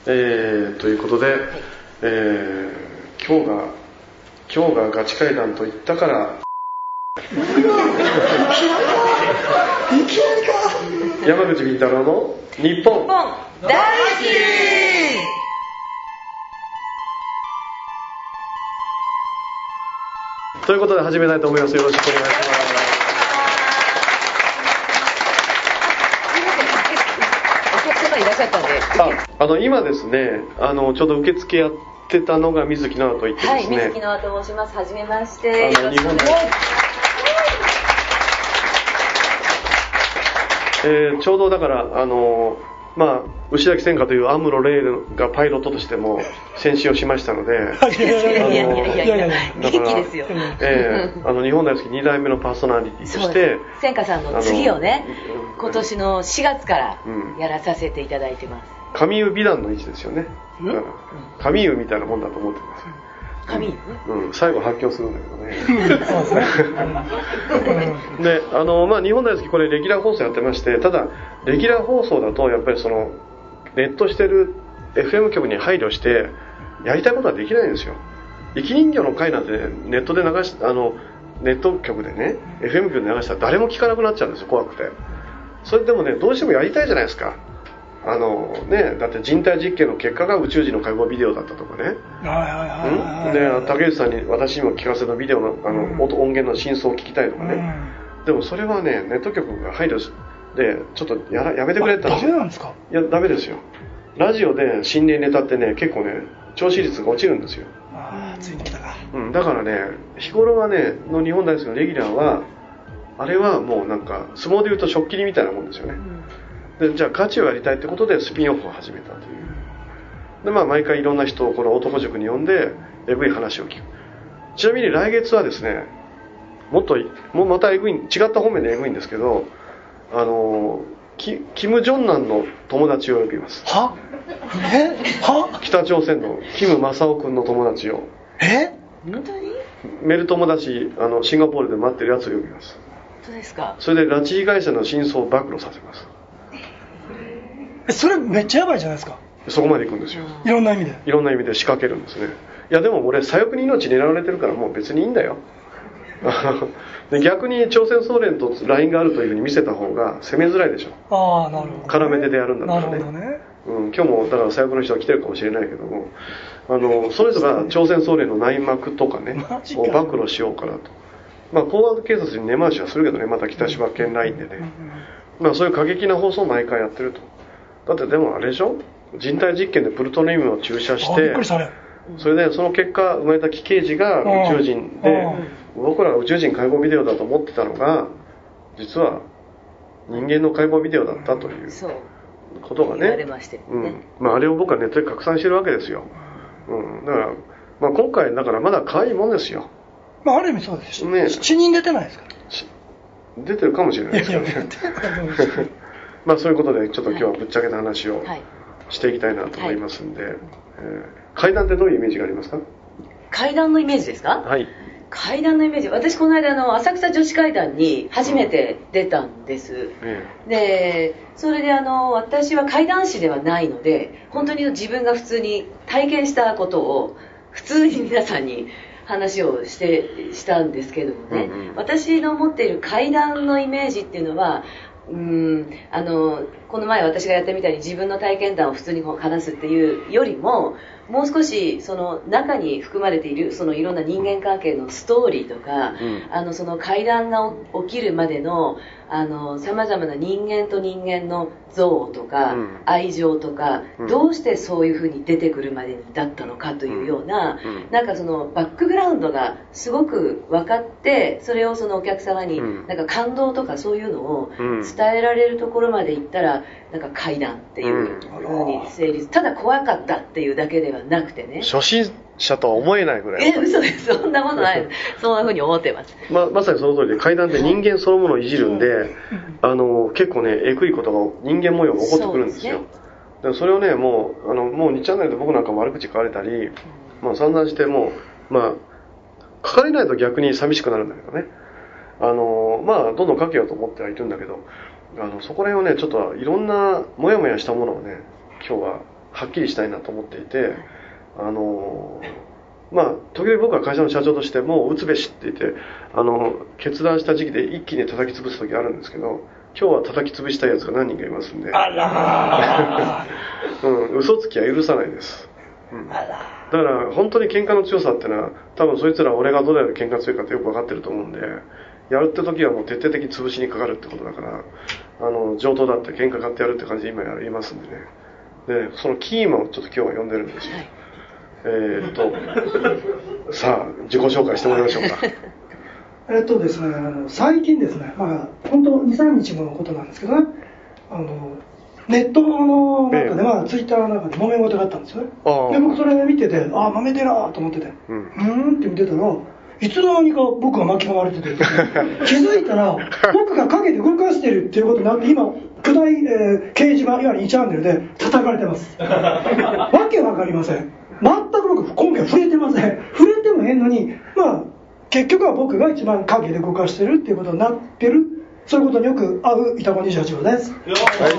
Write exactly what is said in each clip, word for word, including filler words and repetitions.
えー、ということで、えー、今日が今日がガチ会談と言ったから山口敏太郎の日本大好き。 ということで始めたいと思います。よろしくお願いします。 お客様いらっしゃったんで、 あ、あの今ですね、あのちょうど受付やってたのが水木直と言ってですね、 はい、水木直と申します。はじめまして。 あの日本で、えー、ちょうどだからあのまあ牛崎千佳というアムロレイルがパイロットとしても戦死をしましたので、 いやいやいやいやいや、元気ですよ。 えー、あの日本大好きに代目のパーソナリティとして、 千佳さんの次をね、今年のしがつからやらさせていただいてます。 神湯美談の位置ですよね。神湯みたいなもんだと思ってます。 神湯？ うん、最後発狂するんだけどね。で、あのまあ日本大好きこれレギュラー放送やってまして、ただレギュラー放送だとやっぱりそのネットしてる エフエム 局に配慮してやりたいことはできないんですよ。生き人形の回なんて、ね、ネットで流しあのネット局でね エフエム 局で流したら誰も聞かなくなっちゃうんですよ、怖くて。それでもね、どうしてもやりたいじゃないですか。あのね、だって人体実験の結果が宇宙人の解剖ビデオだったとかね。で、竹内さんに私にも聞かせたビデオの、あの、うん、音音源の真相を聞きたいとかね、うん、でもそれはね、ネット局が配慮でちょっと や, らやめてくれって言ったんですよ。 ダメなんですか？ いや、ダメですよ。ラジオで心霊ネタってね、結構ね聴取率が落ちるんですよ。 ああ、ついに来たか。 うん、だからね、日頃はねの日本大好きのレギュラーはあれはもうなんか相撲でいうと食切りみたいなもんですよね。で、じゃあガチをやりたいってことでスピンオフを始めたという。で、まあ毎回いろんな人をこの男塾に呼んでエグい話を聞く。ちなみに来月はですね、もっともうまたエグい、違った方面でエグいんですけど、あのキキム・ジョンナンの友達を呼びます。 は？え？は？ 北朝鮮のキム・マサオ君の友達を。 え？ 本当に？ メル友達、あのシンガポールで待ってるやつを呼びます。 本当ですか？ それで拉致被害者の真相を暴露させます。 それめっちゃやばいじゃないですか。 そこまで行くんですよ。 いろんな意味でいろんな意味で仕掛けるんですね。いやでも俺左翼に命狙われてるからもう別にいいんだよ。で逆に朝鮮総連と ライン があるというふうに見せた方が攻めづらいでしょ。 ああ、なるほど、ね、 絡め手でやるんだったらね。 なるほどね。 うん、今日もだから左翼の人が来てるかもしれないけども、あのそれぞれ朝鮮総連の内幕とかねを暴露しようかなと。まあ公安警察に根回しはするけどね、また北柴犬ラインでね、まあそういう過激な放送を毎回やってると。だってでもあれでしょ、人体実験でプルトニウムを注射して、それでその結果生まれた奇形児が宇宙人で、僕らが宇宙人解剖ビデオだと思ってたのが実は人間の解剖ビデオだったということがね、うん、まあ、あれを僕はネットで拡散してるわけですよ、うん、だから、まあ、今回だからまだ可愛いもんですよ。 まあ、ある意味そうですし、 ね、 死人出てないですか？ 出てるかもしれないですけどね。まあそういうことでちょっと今日はぶっちゃけた話をしていきたいなと思いますんで、はいはい、えー、階段ってどういうイメージがありますか？ 階段のイメージですか？ はい。 階段のイメージ、私この間あの浅草女子階段に初めて出たんです、うん、でそれであの私は階段師ではないので本当に自分が普通に体験したことを普通に皆さんに話をしてしたんですけどもね、うんうん、私の持っている階段のイメージっていうのは、うーん、あのこの前私がやったみたいに自分の体験談を普通に話すっていうよりも、もう少しその中に含まれているそのいろんな人間関係のストーリーとか、うん、あのその階段が起きるまでのあの様々な人間と人間の憎悪とか、うん、愛情とか、うん、どうしてそういう風に出てくるまでに至ったのかというような、うん、なんかそのバックグラウンドがすごく分かって、それをそのお客様になんか感動とかそういうのを伝えられるところまで行ったら、なんか階段っていう風に成立、ただ怖かったっていうだけではなくてね、 初心者とは思えないぐらい。 え、嘘です。そんなことない。そんな風に思ってます。 ままさにその通りで、階段って人間そのものをいじるんで、あの結構ねえぐいことが人間模様が起こってくるんですよ。でそれをね、もうあのもうにチャンネルで僕なんかも悪口書かれたり、まあ散々してもうまあ書かれないと逆に寂しくなるんだけどね。あのまあどんどん書けようと思ってはいるんだけど、あのそこら辺をねちょっといろんなモヤモヤしたものをね今日ははっきりしたいなと思っていて、あのまあ時々僕は会社の社長としてもう打つべしって言ってあの決断した時期で一気に叩き潰す時あるんですけど、今日は叩き潰したいやつが何人かいますんで、 あらー、うん、嘘つきは許さないです、うん、だから本当に喧嘩の強さってのは多分そいつら俺がどれだけ喧嘩強いかってよく分かってると思うんで、やるって時はもう徹底的に潰しにかかるってことだから、あの上等だって喧嘩買ってやるって感じで今やりますんでね。でそのキーマンをちょっと今日は呼んでるんですよ。えー、っとさあ自己紹介してもらいましょうか。 えっとですね、あの最近ですね、まあ本当にさんにちものことなんですけどね、あのネットの中で、まあ、ツイッターの中で揉め事があったんですよね。で僕それ見てて、ああ揉めてるなと思ってて、うん、うーんって見てたら、いつの間にか僕が巻き込まれてて、気づいたら僕が陰で動かしてるっていうことになって、今巨大、えー、掲示板いわゆるにチャンネルで叩かれてます。わけわかりません。全く僕今回触れてません。触れてもへんのに、まあ結局は僕が一番陰で動かしてるっていうことになってる、そういうことによく合う板子にじゅうはち号です。はい、わから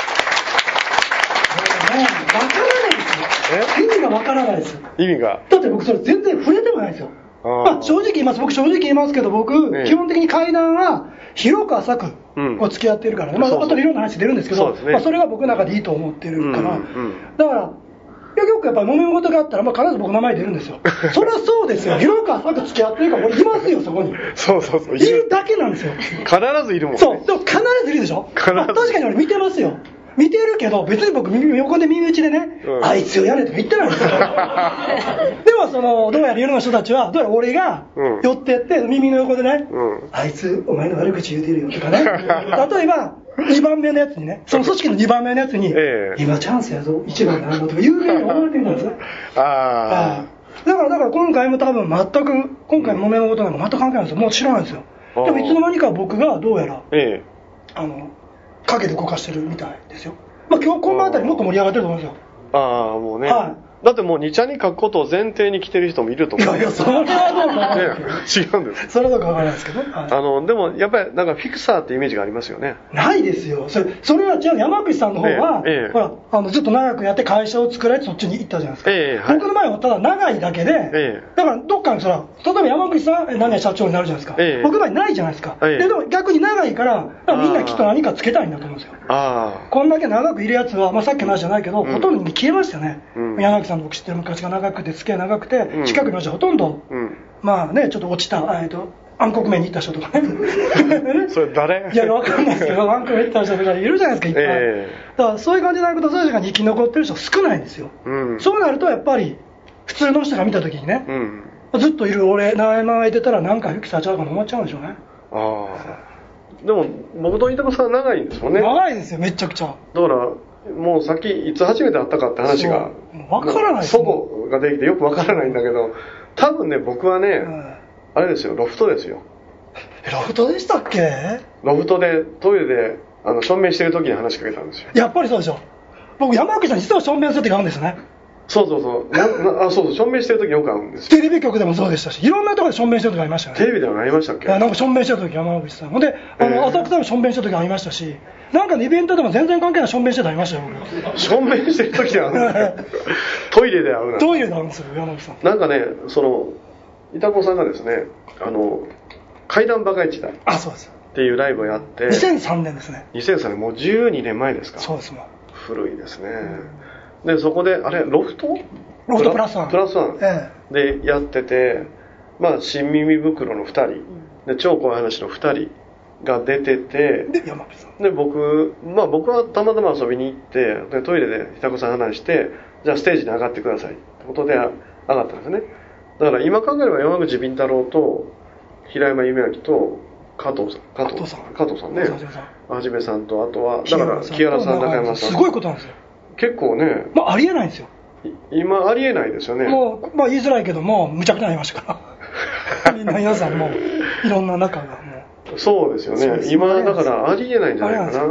ないですよ。意味がわからないです。 意味がだって僕それ全然触れてもないですよ。まあ、正直言います。僕正直言いますけど、僕、ええ、基本的に怪談は広く浅くを付き合ってるからね、うん、まあ、そうそう、あといろんな話出るんですけど、 そうですね、まあ、それが僕の中でいいと思ってるから、うんうん、だからよくやっぱり揉め事があったら、まあ、必ず僕の名前出るんですよ。それはそうですよ。広く浅く付き合ってるから俺いますよ、そこに。 そうそうそう、 いるだけなんですよ。 必ずいるもんね。 そうでも必ずいるでしょ。まあ、確かに俺見てますよ。見てるけど別に僕横で耳打ちでね、うん、あいつをやれとか言ってないんですよ。でもそのどうやら世の人たちはどうやら俺が寄ってって耳の横でね、うん、あいつお前の悪口言うてるよとかね、例えばにばんめのやつにね、その組織のにばんめのやつに、ええ、今チャンスやぞいちばんなんだとか有名に思われてるんですね。ああ、だからだから今回も多分全く今回の揉め事なんか全く関係ないんですよ。もう知らないんですよ。でもいつの間にか僕がどうやら、ええ、あの影で動かしてるみたいですよ。まあ今日この辺りもっと盛り上がってると思うんですよ。 ああ、もうね、はい、だってもうにちゃんに書くことを前提に来てる人もいると思う。 いやいや、それはどうかわからない、 ね、違うんです。 それはどうかわからないですけど、はい、 あのでもやっぱりなんかフィクサーってイメージがありますよね。 ないですよ。それそれは違う。山口さんの方は、ええええ、ほらあのずっと長くやって会社を作られてそっちに行ったじゃないですか、ええ、はい、僕の前はただ長いだけで、ええ、だからどっかにそら例えば山口さん何年社長になるじゃないですか、ええ、僕の前ないじゃないですか、ええ、でも逆に長いからみんなきっと何かつけたいんだと思うんですよ。あ、こんだけ長くいるやつは、まあ、さっきの話じゃないけど、うん、ほとんど消えましたよね、うん、山口さんの僕知ってる昔が長くて付き合い長くて、うん、近くの人はほとんど、うん、まあねちょっと落ちた、えーと暗黒面に行った人とかね。 それ誰？ いや分かんないですけど暗黒面に行った人とかいるじゃないですかいっぱい、えー、だからそういう感じじゃなくてそういう人が生き残ってる人少ないんですよ、うん、そうなるとやっぱり普通の人が見た時にね、うん、ずっといる俺名前出たらなんかフィクサーちゃうかと思っちゃうんでしょうね。ああ、でも僕と板子さん長いんですもんね。 長いですよめちゃくちゃ。 だからもうさっきいつ初めて会ったかって話が分からないです、ね、 祖母ができてよく分からないんだけど、多分ね僕はね、うん、あれですよ、ロフトですよ。 ロフトでしたっけ？ ロフトでトイレであの証明してる時に話しかけたんですよ。 やっぱりそうでしょ。僕山口さん実は証明する時があるんですね。 そうそうそう、ななあそうそう、証明してる時よくあるんですよ。 テレビ局でもそうでしたし、いろんなところで証明してる時ありましたよね。 テレビでもありましたっけ？ なんか証明してる時山口さんほんであの、えー、浅草でも証明してる時ありましたし、なんかのイベントでも全然関係ない証明してる時ありましたよ僕。 証明してる時はトイレで会うな。 トイレで会うんですよ山口さん。 なんかね、その板子さんがですね、あの怪談バカ一代っていうライブをやってにせんさんねんですね。 にせんさんねん、もうじゅうにねんまえですか。 そうですもん。 古いですね、うん、でそこであれロフトロフトプラスワンプラスワンでやってて、まあ新耳袋のふたりで超怖い話のふたりが出てて、 で山口さんで僕、まあ、僕はたまたま遊びに行ってでトイレで板子さん話して、じゃあステージに上がってくださいってことで上がったんですね。だから今考えれば山口敏太郎と平山夢明と加藤さん加藤さん加藤さんね、はじめさんと、あとはだから木原さん、中山さん、 すごいことなんですよ。 結構ね、 まあありえないんですよ今。ありえないですよね。 もう、まあ、言いづらいけどもむちゃくちゃになりましたからみんな皆さんもいろんな仲がもうそうですよね。今だからありえないんじゃないかな、うん、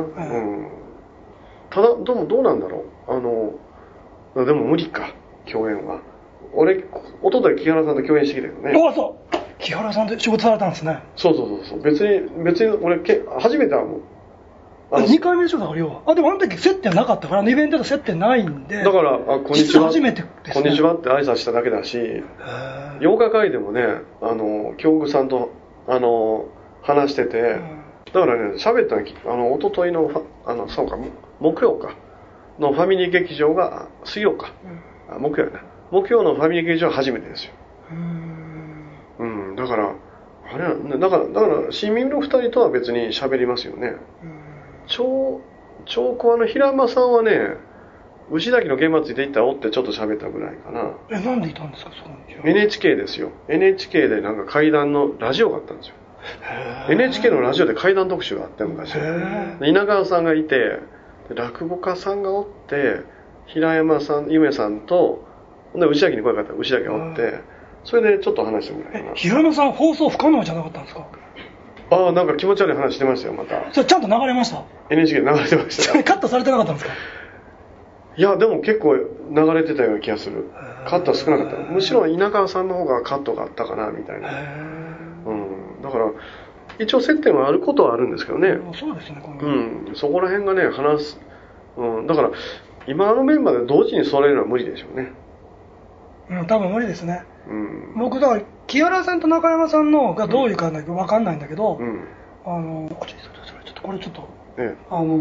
ただどうもどうなんだろう、あのでも無理か共演は。俺一昨日木原さんと共演してきたけどね。 あ、そう木原さんと仕事されたんですね。 そうそうそうそう、別に別に俺け初めてはもうにかいめでしょ、だから要は。あ、でもあの時接点なかったから、イベントと接点ないんで。 だから、あ、こんにちは。 初めてですね。 こんにちはって挨拶しただけだし、ようか会でもね、あの、京極さんと、あの、話してて、だからね、喋ったのは、あの、一昨日の、あの、そうか、木曜か、のファミリー劇場が、水曜か、うん、あ木曜やな。木曜のファミリー劇場は初めてですよ。うーん。うん、だから、あれだから、だから、新耳の二人とは別に喋りますよね。超、超コアの平間さんはね、牛崎の現場ついて行ったらおってちょっと喋ったぐらいかな。 え、なんでいたんですか、そこに。 エヌエイチケー ですよ。エヌエイチケー でなんか怪談のラジオがあったんですよ。エヌエイチケー のラジオで怪談特集があって昔。稲川さんがいて、落語家さんがおって、平山さん、夢さんと、で牛崎に声かかったら牛崎がおって、それでちょっと話してもらいます。 平山さん放送不可能じゃなかったんですか？ ああ、なんか気持ち悪い話してましたよ、また。 それちゃんと流れました？ エヌエイチケー で流れてました。 カットされてなかったんですか？ いや、でも結構流れてたような気がする。カットは少なかった。むしろ稲川さんの方がカットがあったかな、みたいな。うん。だから、一応接点はあることはあるんですけどね。 そうですね、今後。うん。そこら辺がね、話す。うん。だから、今のメンバーで同時に揃えるのは無理でしょうね。 うん、多分無理ですね。 うん。 僕、だから、木原さんと中山さんのがどういうかわかんないんだけど、うん。あの、ちょっと、これちょっと、ええ、あの、うん。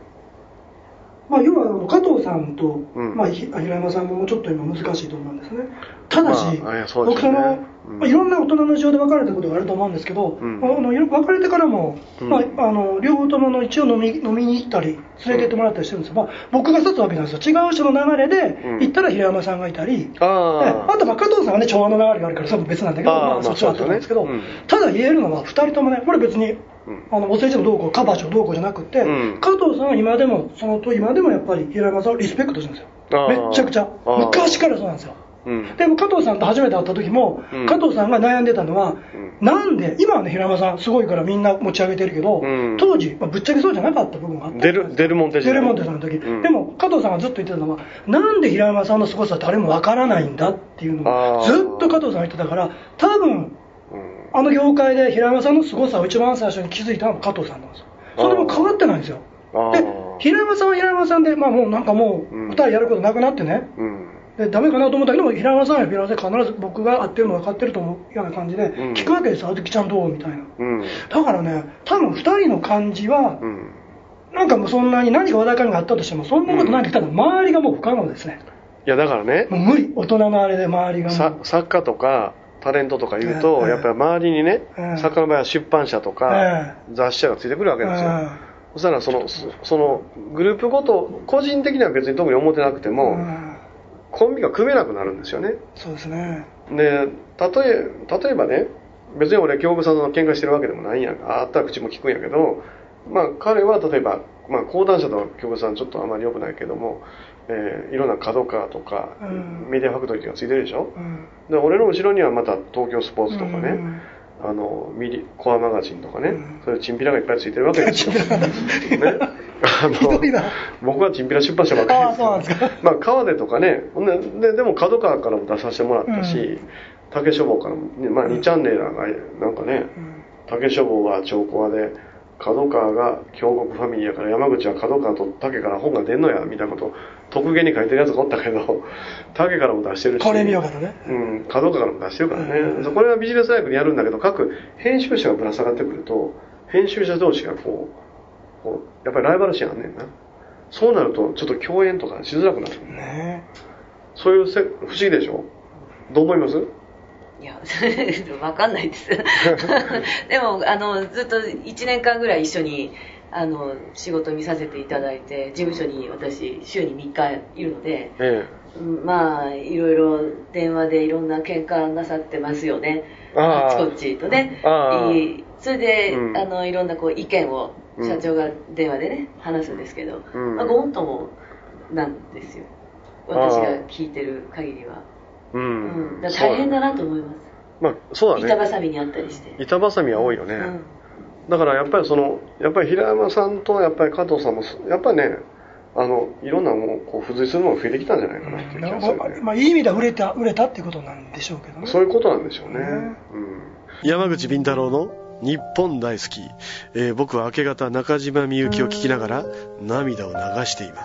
まあ、要は加藤さんと、うん、まあ、平山さんももうちょっと今難しいと思うんですね。ただし、まあそね、僕その、うん、まあ、いろんな大人の事情で別れたことがあると思うんですけど、うん、あの別れてからも、うん、まあ、あの両方ともの一応飲み飲みに行ったり連れて行ってもらったりしてるんですよ。まあ、僕が一つわけなんですよ。違う人の流れで行ったら平山さんがいたり、うん、あ, あとまあ加藤さんはね調和の流れがあるから多分別なんだけど、まあ、そっちはあったんですけど、まあね、うん、ただ言えるのはふたりともね、これ別にあのお世辞のどうこうカバー賞どうこうじゃなくて、うん、加藤さんは今でもそのと今でもやっぱり平山さんをリスペクトしてるんですよ。めっちゃくちゃ昔からそうなんですよ。うん、でも加藤さんと初めて会った時も、うん、加藤さんが悩んでたのは、うん、なんで今はね平山さんすごいからみんな持ち上げてるけど、うん、当時、まあ、ぶっちゃけそうじゃなかった部分があった。 デルデルモンテデルモンテさんの時、うん、でも加藤さんがずっと言ってたのはなんで平山さんの凄さ誰もわからないんだっていうのをずっと加藤さんが言ってたから、多分あの業界で平山さんの凄さを一番最初に気づいたのは加藤さんなんですよ。それも変わってないんですよ。で平山さんは平山さんで、まあ、もうなんかもうふたりやることなくなってね、うん、でダメかなと思ったけども平山さんは平山さん必ず僕が合ってるの分かってると思うような感じで聞くわけですよ。あずきちゃんどうみたいな、うん、だからね多分ふたりの感じは、うん、なんかもうそんなに何か話題感があったとしてもそんなことないんで、ただ周りがもう不可能ですね。 いやだからねもう無理、大人のあれで周りがもう作家とかタレントとか言うと、えー、やっぱり周りにね、えー、作家の場合は出版社とか、えー、雑誌社がついてくるわけですよ、えー、そしたらそのそのグループごと個人的には別に特に思ってなくても、えー、コンビが組めなくなるんですよね。 そうですね。 で例え例えばね、別に俺京極さんと喧嘩してるわけでもないんやんか、あったら口も聞くんやけど、まあ彼は例えば、まあ、講談社と京極さんちょっとあまり良くないけども、えー、いろんな角川とか、うん、メディアファクトリーがついてるでしょ、うん、で俺の後ろにはまた東京スポーツとかね、うん、あのミリコアマガジンとかね、うん、そういうチンピラがいっぱいついてるわけですよ、ね、あの僕はチンピラ出版社ばっかりですよ。あ、そうなんですか。まあ川出とかね、で, でも角川からも出させてもらったし、竹書房からも、まあ、にチャンネルがなんかね、竹書房は超コアで角川が京極ファミリーやから山口は角川と竹から本が出んのやみたいなことを特芸に書いてるやつがおったけど、竹からも出してるし、 これ見ようかとね、 うん、角川からも出してるからね、うん、これはビジネスライクにやるんだけど、各編集者がぶら下がってくると編集者同士がこう、こうやっぱりライバル視あんねんな。そうなるとちょっと共演とかしづらくなるね。そういうせ不思議でしょ。どう思います？ いや分かんないですでもあのずっといちねんかんぐらい一緒にあの仕事見させていただいて、事務所に私週にみっかいるので、ええ、まあいろいろ電話でいろんな喧嘩なさってますよね、あっちこっちとね。いそれで、うん、あのいろんなこう意見を社長が電話でね話すんですけど、うん、まあ、ごもっともなんですよ、私が聞いてる限りは。うんうん、だ大変だなと思います。 まあそうだね。 板挟みにあったりして。 板挟みは多いよね。うん、だからやっぱりそのやっぱり平山さんとやっぱり加藤さんもやっぱりね、あのいろんなもうこう付随するものが増えてきたんじゃないかなっていう気がするね。 うん、まあいい意味では売れた売れたっていうことなんでしょうけどね。 そういうことなんでしょうね。うん、うん、山口敏太郎の日本大好き、えー、僕は明け方中島みゆきを聞きながら涙を流しています。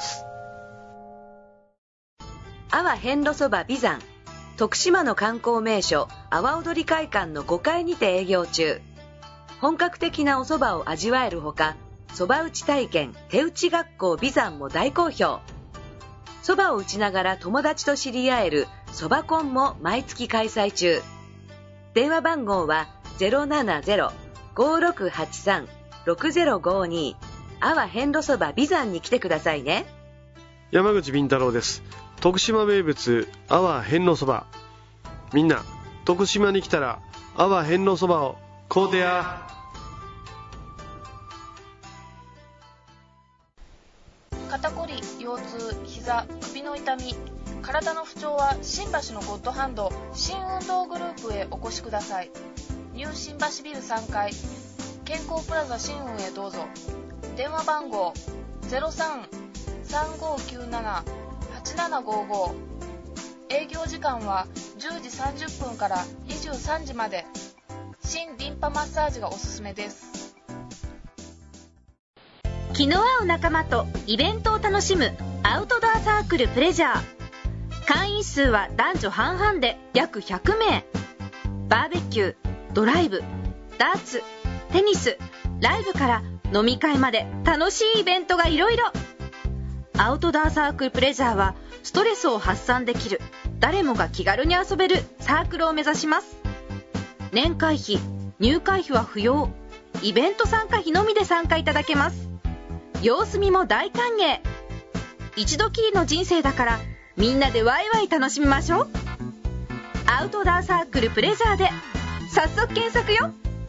阿波遍路そば美山、徳島の観光名所阿波踊り会館のごかいにて営業中。本格的なお蕎麦を味わえるほか、蕎麦打ち体験手打ち学校美山も大好評。蕎麦を打ちながら友達と知り合える蕎麦コンも毎月開催中。電話番号は ゼロななゼロ ごろくはちさん ろくゼロごに。阿波遍路そば美山に来てくださいね。 山口敏太郎です。徳島名物阿波遍路そば、みんな徳島に来たら阿波遍路そばを買うてや。 肩こり、腰痛、膝、首の痛み、体の不調は新橋のゴッドハンド新運動グループへお越しください。ニュー新橋ビルさんがい健康プラザ新運へどうぞ。電話番号 ゼロさん さんごきゅうなな はちななごご。 営業時間はじゅうじさんじゅっぷんからにじゅうさんじまで。新リンパマッサージがおすすめです。 気の合う仲間とイベントを楽しむアウトドアサークルプレジャー。会員数は男女半々で約ひゃくめい。バーベキュー、ドライブ、ダーツ、テニス、ライブから飲み会まで楽しいイベントがいろいろ。アウトドアサークルプレジャーはストレスを発散できる、誰もが気軽に遊べるサークルを目指します。年会費、入会費は不要。イベント参加費のみで参加いただけます。様子見も大歓迎。一度きりの人生だからみんなでワイワイ楽しみましょう。アウトドアサークルプレジャーで早速検索よ。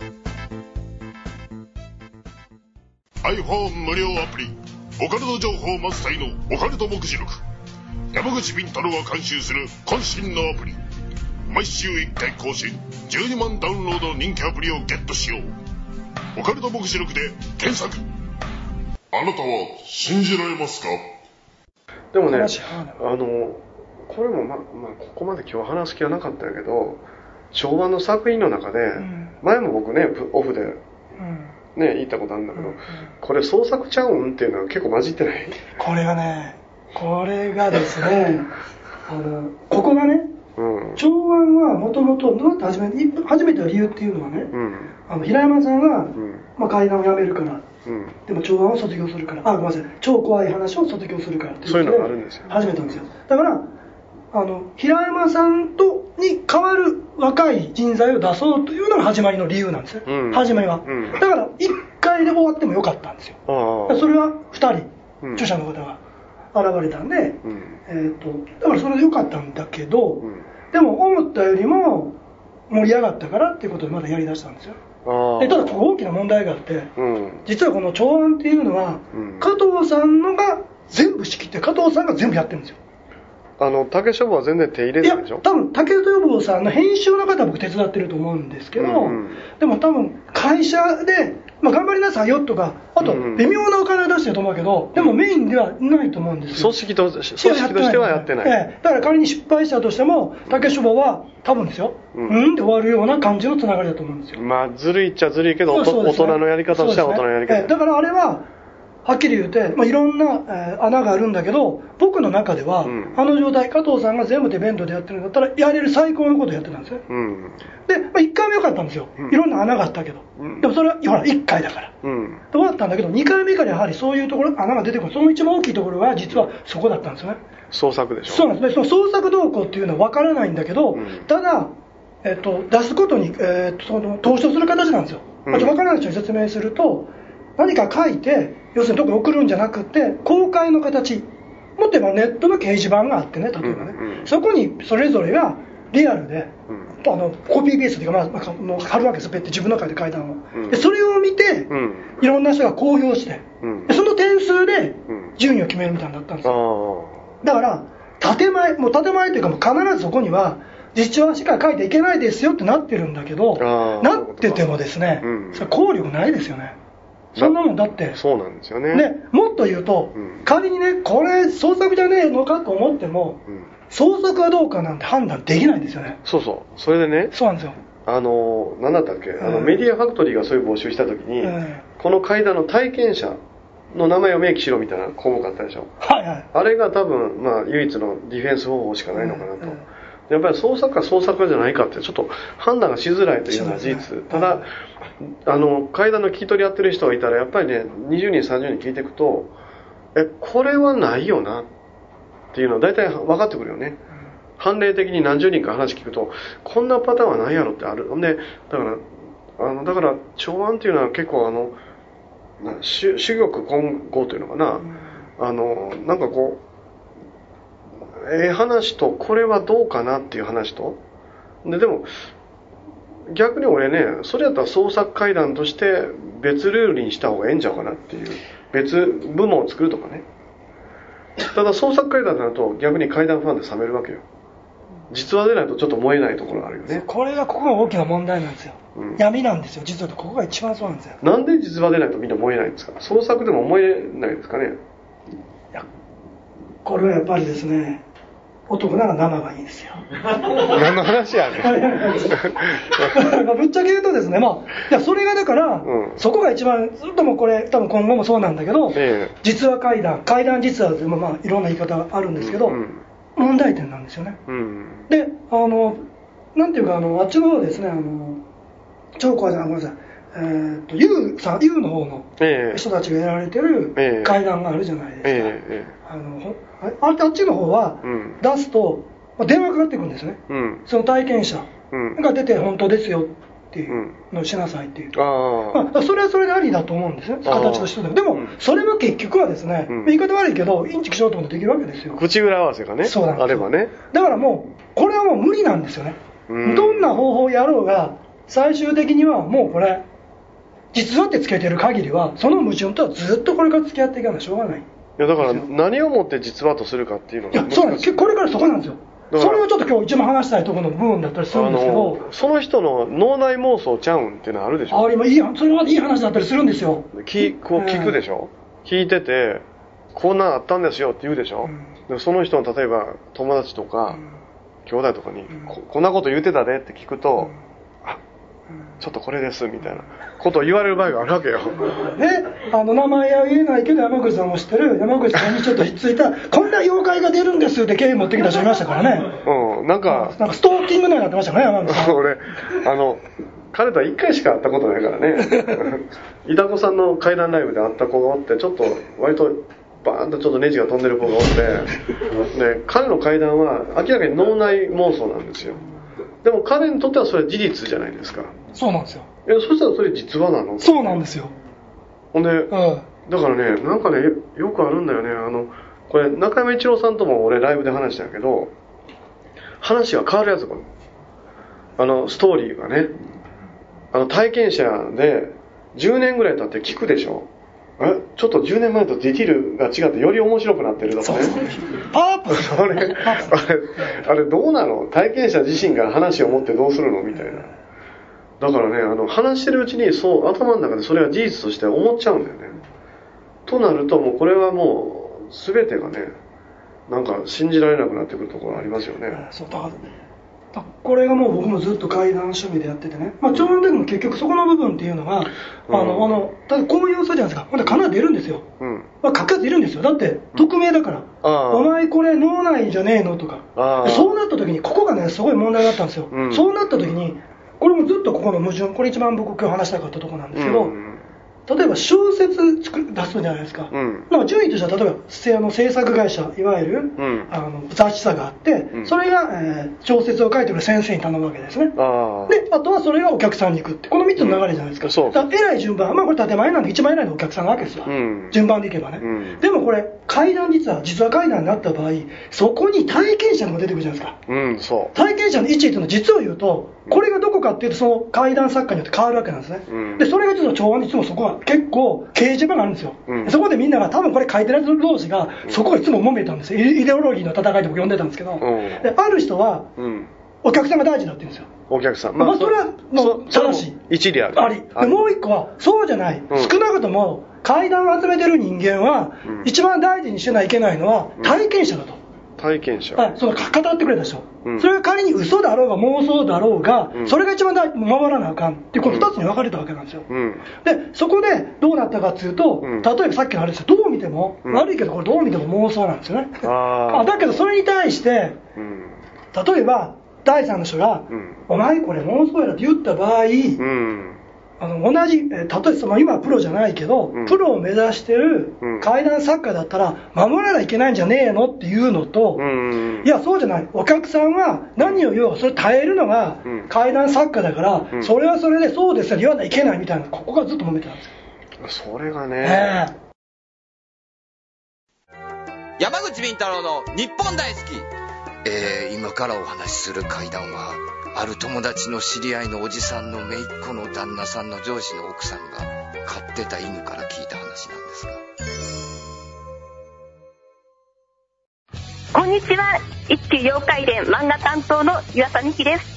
iPhone 無料アプリオカルト情報満載のオカルト目次録。山口敏太郎が監修する渾身のアプリ。毎週いっかい更新、じゅうにまんダウンロードの人気アプリをゲットしよう。オカルト目次録で検索。あなたは信じられますか？ でもね、あのこれも、ままあ、ここまで今日話す気はなかったんやけど、昭和の作品の中で、うん、前も僕ねオフで、うんね、言ったことあるんだけど、うんうん、これ創作ちゃうんっていうのは結構混じってない？ これがね、これがですねあのここがね、うん、長安はもともと初め始めた理由っていうのはね、うん、あの平山さんが、うんまあ、階段をやめるから、うん、でも長安を卒業するから、あ、ごめんなさい、超怖い話を卒業するからっていうことで始めたんですよ。だからあの平山さんとに代わる若い人材を出そうというのが始まりの理由なんですね、うん、始まりは、うん、だからいっかいで終わってもよかったんですよ。それはふたり、うん、著者の方が現れたんで、うんえー、とだからそれでよかったんだけど、うん、でも思ったよりも盛り上がったからっていうことでまだやりだしたんですよ。でただここ大きな問題があって、うん、実はこの長安っていうのは、うん、加藤さんのが全部仕切って加藤さんが全部やってるんですよ。 あの竹書房は全然手入れないでしょ。 いや多分竹書房さんの編集の方は僕手伝ってると思うんですけど、うんうん、でも多分会社で、まあ、頑張りなさいよとか、あと微妙なお金出してると思うけど、うん、でもメインではないと思うんですよ。 組織と、組織としてはやってない。 ええ、だから仮に失敗したとしても竹書房は多分ですよ、うん、うんって終わるような感じのつながりだと思うんですよ。 まあずるいっちゃずるいけど、ね、大人のやり方としては大人のやり方、ねええ、だからあれははっきり言うて、まあ、いろんな、えー、穴があるんだけど、僕の中では、うん、あの状態、加藤さんが全部手弁当でやってるんだったら、やれる最高のことをやってたんですよ。うん、で、まあ、いっかいめ良かったんですよ、うん。いろんな穴があったけど。うん、でもそれは、ほら、いっかいだから。うん、で終わったんだけど、にかいめからやはりそういうところ、穴が出てくる。その一番大きいところが、実はそこだったんですよね。 創作でしょ。 そうなんですね。その創作動向っていうのは分からないんだけど、うん、ただ、えっと、出すことに、えー、その投資をする形なんですよ。うん、分からない人に説明すると、何か書いて、要するにどこに送るんじゃなくて、公開の形、もっと言えばネットの掲示板があってね、例えばね、うんうん、そこにそれぞれがリアルで、うん、あのコピーベースというか、まあ、もう貼るわけです、自分の書いて階段を、うん、で。それを見て、うん、いろんな人が公表して、うん、でその点数で順位を決めるみたいになったんですよ。だから、建前、もう建前というか、もう必ずそこには、実話しか書いていけないですよってなってるんだけど、なっててもですね、うん、それ効力ないですよね。そんなもんだって、 そうなんですよね。 ね、もっと言うと、うん、仮にね、これ創作じゃねえのかと思っても、うん、創作はどうかなんて判断できないんですよね。 そうそう、それでね、 そうなんですよ。 あの何だったっけ、あのメディアファクトリーがそういう募集した時に、うん、この階段の体験者の名前を明記しろみたいな項目あったでしょ、 はいはい、 あれが多分、まあ、唯一のディフェンス方法しかないのかなと、うんうん、やっぱり創作家創作家じゃないかってちょっと判断がしづらいというのは事実、ただあの階段の聞き取りやってる人がいたらやっぱりねにじゅうにんさんじゅうにん聞いていくとえこれはないよなっていうのは大体分かってくるよね。判例的に何十人か話聞くとこんなパターンはないやろってあるんで、だからあのだから調案っていうのは結構あの主玉混合というのかな、あのなんかこうええ話とこれはどうかなっていう話とででも逆に俺ねそれやったら創作会談として別ルールにした方がええんちゃうかなっていう、別部門を作るとかね。ただ創作会談になると逆に怪談ファンで冷めるわけよ。実話でないとちょっと燃えないところがあるよね。 これがここが大きな問題なんですよ、うん、闇なんですよ実は。ここが一番そうなんですよ。 なんで実話でないとみんな燃えないんですか。創作でも燃えないですかね。 いやこれはやっぱりですね、男なら生がいいんですよ。 何の話やねん。 ぶっちゃけ言うとですね、まあ、いやそれがだから、うん、そこが一番ずっともこれ多分今後もそうなんだけど、ええ、実話怪談怪談実話でもまあいろんな言い方があるんですけど、うんうん、問題点なんですよね、うん、であのなんていうかあのあっちの方ですね、あの超怖いじゃんごめんなさい、えー、と ユー さん ユー の方の人たちがやられてる怪談があるじゃないですか、ええええ、あのああっちの方は出すと、まあ、電話かかってくるんですね、うん、その体験者が出て本当ですよっていうのをしなさいっていう、うん、まあ、それはそれでありだと思うんですね、形としてでもでも、うん、それは結局はですね、うん、言い方悪いけどインチキしようと思ってできるわけですよ。 口裏合わせがねあればね。 だからもうこれはもう無理なんですよね、うん、どんな方法をやろうが最終的にはもうこれ実話ってつけてる限りはその矛盾とはずっとこれから付き合っていかないとしょうがない。 いやだから何をもって実話とするかっていうのが、 いやそうなんです、これからそこなんですよ。それをちょっと今日一番話したいところの部分だったりするんですけど、 その人の脳内妄想ちゃうんっていうのはあるでしょ。 あ今いいそれまでいい話だったりするんですよ。 聞こう聞くでしょ、えー、聞いててこんなんあったんですよって言うでしょ、うん、でその人の例えば友達とか、うん、兄弟とかに、うん、こ, こんなこと言ってたでって聞くと、うんちょっとこれですみたいなことを言われる場合があるわけよ。 で、あの名前は言えないけど山口さんも知ってる山口さんにちょっとひっついたこんな妖怪が出るんですって経緯持ってきた人いましたからね。 うん、なんかなんかストーキングのようになってましたね山口さん。 俺あの彼とはいっかいしか会ったことないからね。井田子さんの怪談ライブで会った子がおってちょっと割とバーンとちょっとネジが飛んでる子がおってで彼の怪談は明らかに脳内妄想なんですよ。でも彼にとってはそれは事実じゃないですか。 そうなんですよ。 いやそしたらそれ実話なの。 そうなんですよ。 ほんで、うん、だからねなんかねよくあるんだよね。あのこれ中山一郎さんとも俺ライブで話したんやけど話が変わるやつがあのストーリーがねあの体験者でじゅうねんぐらい経って聞くでしょ。えちょっとじゅうねんまえとディティールが違ってより面白くなってるとかね。 パープあれあれあれどうなの。体験者自身が話を持ってどうするのみたいな。だからねあの話してるうちにそう頭の中でそれは事実として思っちゃうんだよね。となるともうこれはもう全てがねなんか信じられなくなってくるところありますよね。 そうだこれがもう僕もずっと怪談趣味でやっててね、まあ、長編の時も結局そこの部分っていうのが、うん、あのあのただこういうそうじゃないですか。ほんで必ず出るんですよ、うんまあ、書くやついるんですよ。だって匿名だから、うん、お前これ脳内じゃねえのとかそうなった時にここがねすごい問題だったんですよ、うん、そうなった時にこれもずっとここの矛盾これ一番僕今日話したかったところなんですけど、うん例えば小説作出すんじゃないですか、うん、なんか順位としては例えばあの制作会社いわゆる、うん、あの雑誌社があって、うん、それが、えー、小説を書いてる先生に頼むわけですね。あであとはそれがお客さんに行くってこのみっつの流れじゃないですか、うん、そうだから偉い順番まあこれ建前なんで一番偉いのはお客さんなわけですよ、うん、順番でいけばね、うん、でもこれ怪談実は実は怪談になった場合そこに体験者も出てくるじゃないですか、うん、そう体験者の位置っていうのは実を言うとこれがどこかっていうとその怪談作家によって変わるわけなんですね、うん、でそれが実は長安にいつもそこは結構掲示板があるんですよ、うん、そこでみんなが多分これ書いてるやつ同士がそこがいつも揉めたんですよ。イデオロギーの戦いで僕呼んでたんですけど、うん、である人は、うん、お客さんが大事だって言うんですよ。 お客さん、 まあ、まあ、それはもう正しい一理あるありでもう一個はそうじゃない、うん、少なくとも怪談を集めてる人間は、うん、一番大事にしないといけないのは体験者だと、 体験者、 はい、その語ってくれた人、うん、それが仮に嘘だろうが妄想だろうが、うん、それが一番だ守らなあかんっていうこのふたつに分かれたわけなんですよ、うん、でそこでどうなったかっていうと、うん、例えばさっきのあれですよ、どう見ても、うん、悪いけどこれどう見ても妄想なんですよね。ああだけどそれに対して、うん、例えば第三の人が、うん、お前これ妄想やろって言った場合、うんあの同じ、えー、例えば今はプロじゃないけど、うん、プロを目指してる怪談作家だったら守らなきゃいけないんじゃねえのっていうのと、うん、いやそうじゃない、お客さんは何を言おうがそれ耐えるのが怪談作家だから、うん、それはそれでそうですよ言わなきゃいけないみたいな、ここがずっと揉めてたんですよ。 それがね、 えー、山口敏太郎の日本大好き、えー、今からお話しする怪談はある友達の知り合いのおじさんの姪っ子の旦那さんの上司の奥さんが飼ってた犬から聞いた話なんですが。こんにちは、一級妖怪伝漫画担当の岩佐美希です。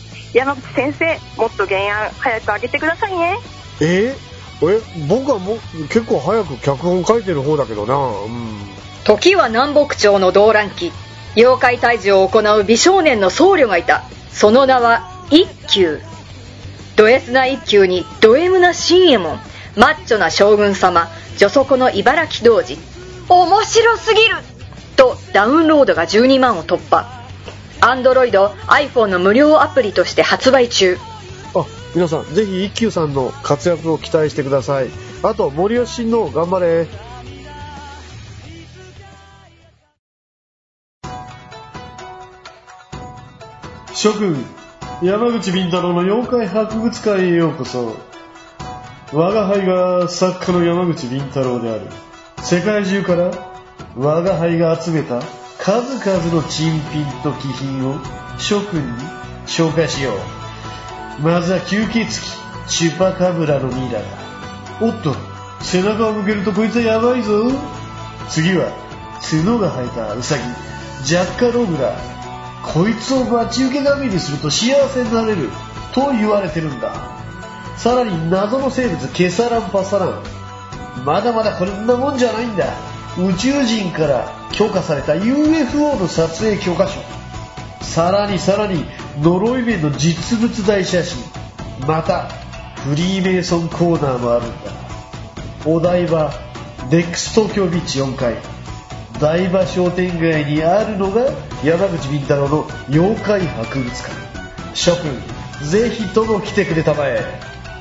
山口先生、もっと原案早く上げてくださいね。 えー、え僕はもう結構早く脚本書いてる方だけどな、うん、 時は南北朝の動乱期、妖怪退治を行う美少年の僧侶がいた。その名は一休。ド S な一休にド M な新右衛門、マッチョな将軍様、女底の茨城童子。面白すぎるとダウンロードがじゅうにまんを突破。 Android、iPhone の無料アプリとして発売中。 あ、皆さんぜひ一休さんの活躍を期待してください。あと森吉親王頑張れ。諸君、山口敏太郎の妖怪博物館へようこそ。我が輩が作家の山口敏太郎である。世界中から我が輩が集めた数々の珍品と奇品を諸君に紹介しよう。まずは吸血鬼チュパカブラのミイラだ。おっと、背中を向けるとこいつはやばいぞ。次は角が生えたウサギジャッカログラ。こいつを待ち受け神にすると幸せになれると言われてるんだ。さらに謎の生物ケサランパサラン。まだまだこんなもんじゃないんだ。宇宙人から許可された ユーエフオー の撮影許可書。さらにさらに呪い面の実物大写真。またフリーメイソンコーナーもあるんだ。お台場デックス東京ビーチよんかい台場商店街にあるのが山口敏太郎の妖怪博物館。諸君ぜひとも来てくれたまえ。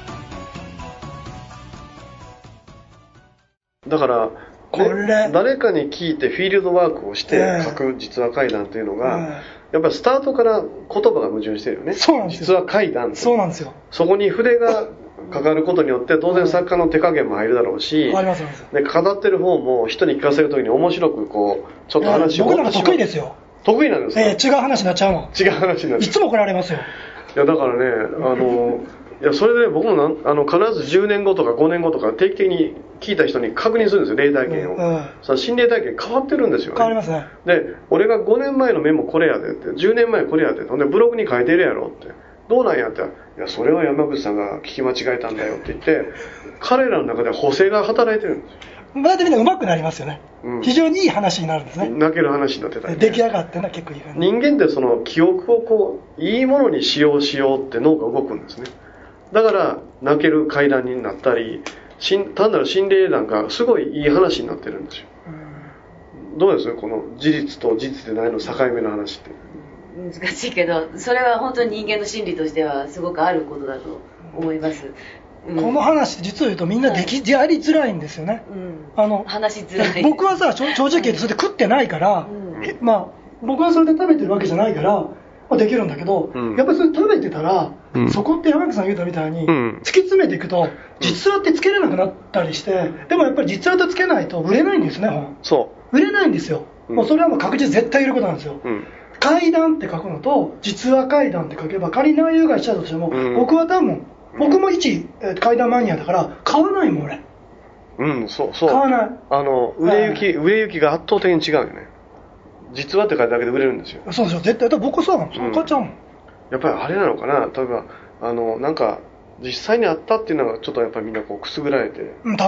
だからこれ誰かに聞いてフィールドワークをして書く実話怪談というのが、えー、やっぱりスタートから言葉が矛盾してるよね。 そうなんですよ。 実話怪談。 そうなんですよ。 そこに筆がかかることによって当然作家の手加減も入るだろうし、 ありますで語ってる方も人に聞かせるときに面白くこうちょっと話を僕なんか得意ですよ。 得意なんですか。 えー、違う話になっちゃうの。 違う話になっちゃう。 いつも怒られますよ。 いやだからね、あのいやそれで僕もなんあの必ずじゅうねんごとかごねんごとか定期的に聞いた人に確認するんですよ、霊体験を。うんうん、その心霊体験変わってるんですよね。 変わりますね。 で俺がごねんまえのメモこれやでって、じゅうねんまえこれやで、ほんでブログに書いてるやろって、どうなんやって、いやそれは山口さんが聞き間違えたんだよって言って、彼らの中では補正が働いてるんですよ。 大体みんな上手くなりますよね、うん、非常にいい話になるんですね。 泣ける話になってたり、ね、 出来上がってな結構いい感じ。 人間ってその記憶をこういいものにしようしようって脳が動くんですね。だから泣ける怪談になったり、単なる心霊談がすごいいい話になってるんですよ。うんどうですこの事実と事実でないの境目の話って。 難しいけど、それは本当に人間の心理としてはすごくあることだと思います。 うん、この話実を言うとみんなでき、はい、やりづらいんですよね。 うん、あの話しづらい。 僕はさ正直言ってそれで食ってないから、うん、まあ僕はそれで食べてるわけじゃないから、まあ、できるんだけど、うん、やっぱりそれ食べてたら、うん、そこって山口さん言うたみたいに、うん、突き詰めていくと実話ってつけれなくなったりして、でもやっぱり実話とつけないと売れないんですね。本そう売れないんですよ。うん、もうそれはもう確実絶対いることなんですよ。うん、怪談って書くのと実話怪談って書けば仮に内容が一緒だとしても、うん、僕は多分僕も一、えー、怪談マニアだから買わないもん俺。 うんそうそう。 買わない。 あの売れ行き、はい、売れ行きが圧倒的に違うよね。実話って書いただけで売れるんですよ。 そうでしょ絶対。だ僕はそうなの。そう買っちゃうもん。 やっぱりあれなのかな。例えばあのなんか実際にあったっていうのがちょっとやっぱりみんなこうくすぐられて。 うん多分。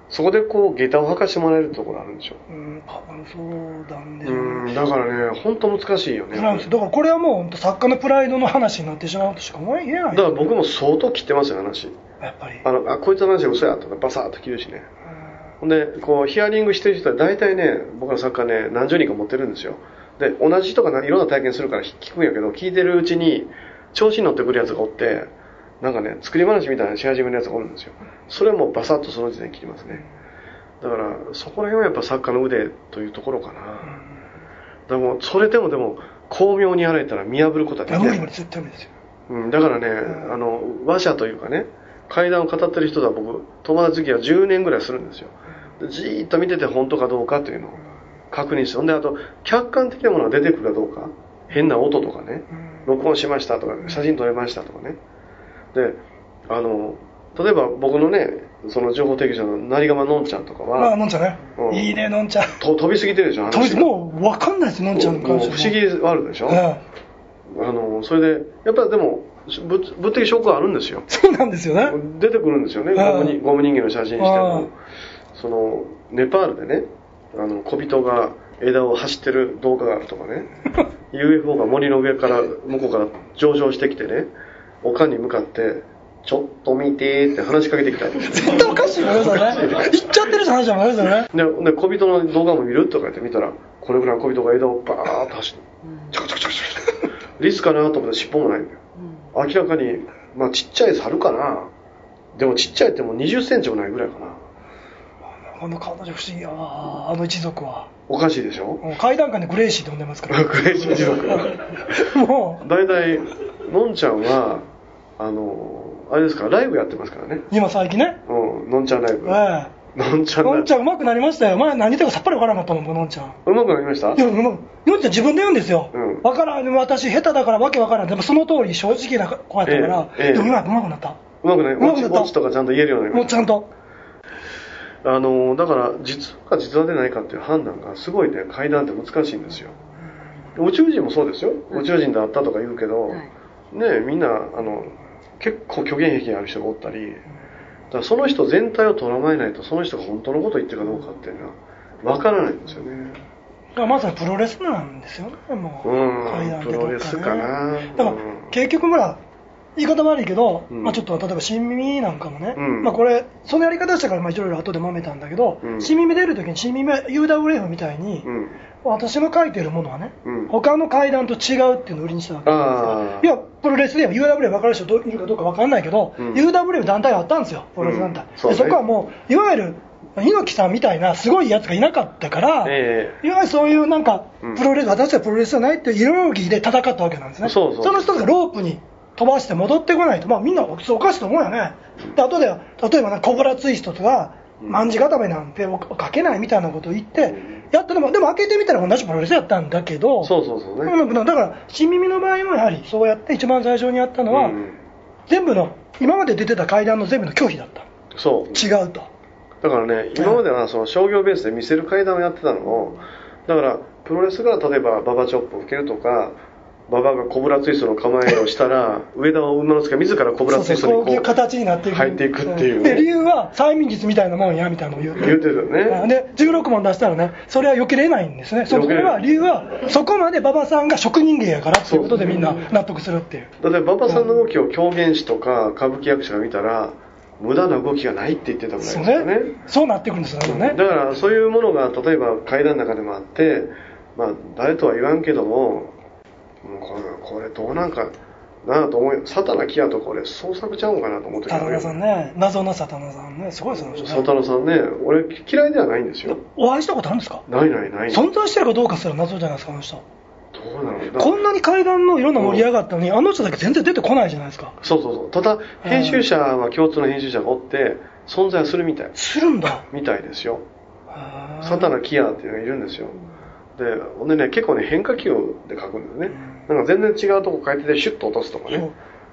そこでこう下駄を履かしてもらえるところあるんでしょ。 うん、多分そうなんでしょう、ね、うん、だからね本当難しいよね。 そうなんですよ。だからこれはもう作家のプライドの話になってしまうとしか言えない、ね、 だから僕も相当切ってますよ話。 やっぱりあのあこいつの話は嘘やとかバサッと切るしね。ほんでこうヒアリングしてる人は大体ね僕の作家ね何十人か持ってるんですよ。で同じ人がいろんな体験するから聞くんやけど、聞いてるうちに調子に乗ってくるやつがおって、なんかね作り話みたいなし始めるやつがおるんですよ。それもバサッとその時点で切りますね。だからそこら辺はやっぱ作家の腕というところかな。でもそれでもでも巧妙にやられたら見破ることはできない。 いや絶対無理ですよ。 うん、だからね、あの話者というかね怪談を語ってる人とは僕友達付きはじゅうねんぐらいするんですよ。でじーっと見てて本当かどうかというのを確認して、ほんであと客観的なものが出てくるかどうか、変な音とかね、録音しましたとか写真撮れましたとかね。であの例えば僕のねその情報提供者の成釜のんちゃんとかは、 ああのんちゃんね、うん、いいねのんちゃんと飛びすぎてるでしょ。 飛びもう分かんないですのんちゃんの関してもう不思議ワールドでしょ、ええ、あのそれでやっぱりでも物物的証拠はあるんですよ。 そうなんですよね。 出てくるんですよね。ゴムにゴム人間の写真しても、そのネパールでねあの小人が枝を走ってる動画があるとかねユーエフオー が森の上から向こうから上昇してきてねおかんに向かってちょっと見てって話しかけてきた。 絶対おかしいよねそれね。言っちゃってるじゃないじゃないですよね。 で, で小人の動画も見るとか言って見たらこれぐらいの小人が枝をバーッと走ってチャカチャカチャカチャリスかなと思って尻尾もないんだよ。明らかにまあちっちゃい猿かな。でもちっちゃいってもうにじゅっセンチもないぐらいかな。 あの彼女不思議やな、あの一族は。 おかしいでしょ。 階段階でグレイシーって呼んでますからグレイシー一族もう大体のんちゃんはあのあれですからライブやってますからね今最近ね。 うんのんちゃんライブ、ええ、のんちゃんのんちゃんうまくなりましたよ。前何言ってるかさっぱりわからなかったもんのんちゃん。 うまくなりました。 いやうまのんちゃん自分で言うんですよ、うん、わからん私下手だからわけわからん。でもその通り正直な子やったから、えええ、でも今うまくなった。 うまくなりました。ウォッチとかちゃんと言えるようになりました。 もうちゃんとあのだから実か実話でないかっていう判断がすごいね怪談って難しいんですよ。宇宙人もそうですよ。宇宙人であったとか言うけど、はい、ねみんなあの結構虚言癖ある人がおったり、だからその人全体を捉まえないとその人が本当のことを言ってるかどうかっていうのは分からないんですよね。 だからまさにプロレスなんですよね。もう、 うん、プロレスかな。 だから結局ほら言い方悪いけど、うんまあ、ちょっと例えば新耳なんかもね、うん、まあこれそのやり方したからいろいろ後で揉めたんだけど、うん、新耳出るときに新耳は ユーダブリューエフ みたいに、うん、私の書いてるものはね、うん、他の怪談と違うっていうのを売りにしたわけですよ。いやプロレスで ユーダブリューエフ 分かる人いるかどうか分かんないけど、うん、ユーダブリューエフ 団体があったんですよプロレス団体、うん そ, ね、でそこはもういわゆる猪木さんみたいなすごいやつがいなかったから、えー、いわゆるそういうなんかプロレス、うん、私はプロレスじゃないっていうイデオロギーで戦ったわけなんですね。そうそうその人がロープに飛ばして戻ってこないと、まあみんなおかしいと思うよね。で後で例えば、ね、コブラツイストとか卍固めなんてかけないみたいなことを言って、うん、やったでもでも開けてみたら同じプロレスやったんだけど、 そうそうそうね。 だから新耳の場合もやはりそうやって一番最初にやったのは、うん、全部の今まで出てた怪談の全部の拒否だった。 そう違うと。 だからね今まではその商業ベースで見せる怪談をやってたのを、だからプロレスが例えばババチョップを受けるとか。ババがコブラツイストの構えをしたら上田を馬之助が自らコブラツイストにこう、そうそうこういう形になっていく入っていくっていう、ね、 で理由は催眠術みたいなもんやみたいなのを言って言ってたよね。 でじゅうろくもん出したらねそれは避けれないんですね。それは理由はそこまで馬場さんが職人芸やからっていうことでみんな納得するっていう。 だって馬場さんの動きを狂言師とか歌舞伎役者が見たら無駄な動きがないって言ってたぐらいですよね。 そうなってくるんですよね。 だからそういうものが例えば怪談の中でもあって、まあ誰とは言わんけどもこれ、これどうなんかなと思う。サタナキアとこれ創作ちゃうんかなと思ってた。 サタナさんね、謎のサタナさんね、すごいですね。 サタナさんね、俺嫌いではないんですよ。 お会いしたことあるんですか？ ないないない。 存在してるかどうかすら謎じゃないですか、あの人。 どうなの？ こんなに怪談のいろんな盛り上がったのに、あの人だけ全然出てこないじゃないですか。 そうそうそう。ただ編集者は共通の編集者がおって存在するみたい。 するんだ。 みたいですよ。サタナキアっていうのがいるんですよ。で、ほんでね結構ね変化球で書くんですね。なんか全然違うとこ書いててシュッと落とすとかね。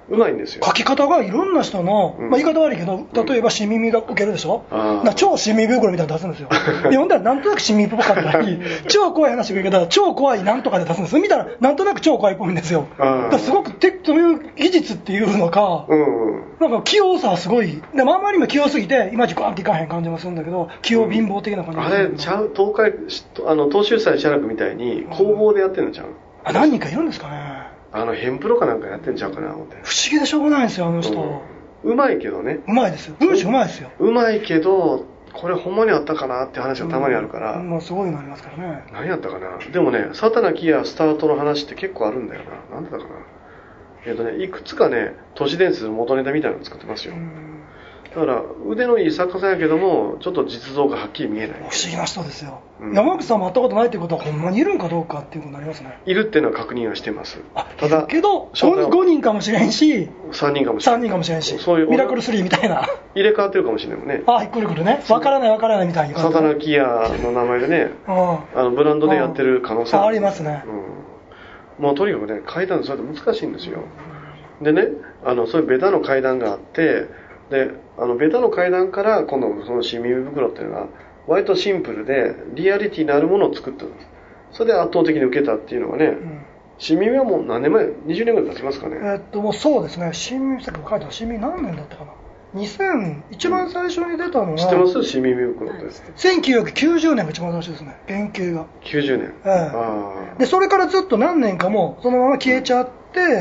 うまいんですよ。 書き方がいろんな人の、うん、まあ、言い方悪いけど、例えば、新耳が受けるでしょ、うん、な超新耳袋みたいなの出すんですよ。で、読んだらなんとなく新耳っぽかったり、超怖い話がいいけど、超怖いなんとかで出すんですよ。見たら、なんとなく超怖いっぽいんですよ。だからすごく、てそういう技術っていうのか、うんうん、なんか器用さはすごい、でもあんまり今器用すぎて、いまいちガーンっていかへん感じもするんだけど、器用貧乏的な感じ、うん、 あれ、ちゃう、東海、あの、東秀斎写楽みたいに、工房でやってるのちゃう、うん、 あ、何人かいるんですかね。 あのヘンプロかなんかやってんちゃうかな思って。 不思議でしょうがないんですよ、あの人。 うまいけどね。 うまいですよ。文章うまいですよ。 うまいけど、これほんまにあったかなって話がたまにあるから。 うん、もうすごいのありますからね。 何やったかな。でもね、サタナキやスタートの話って結構あるんだよな。なんだったかな。えっとね、いくつかね、都市伝説の元ネタみたいなの作ってますよ。だから腕のいい作家さんやけどもちょっと実像がはっきり見えない。 不思議な人ですよ、うん、山口さんも会ったことないってことはほんまにいるんかどうかっていうことになりますね。 いるっていうのは確認はしてます。 あ、ただけどごにんかもしれんしさんにんかもしれんさんにんかもしれんし、そういうミラクルスリーみたいな入れ替わってるかもしれないもんね。 あ、くるくるね、分からない分からないみたいなサタナキヤの名前でねあのブランドでやってる可能性あ, ありますね、 うん、もうとにかくね階段そうやって難しいんですよ。でね、あのそういうベタの階段があってであのベタの階段から今度その新耳袋っていうのが割とシンプルでリアリティのあるものを作ったんです。それで圧倒的に受けたっていうのがね、うん、新耳はもう何年前にじゅうねんぐらい経ちますかね。 えー、っともうそうですね、新耳さっきも書いた新耳何年だったかな、にせん一番最初に出たのは、うん、 知ってます新耳袋って。 せんきゅうひゃくきゅうじゅうねんが一番最初ですね、原型がきゅうじゅうねん、 えー、あでそれからずっと何年かもそのまま消えちゃって、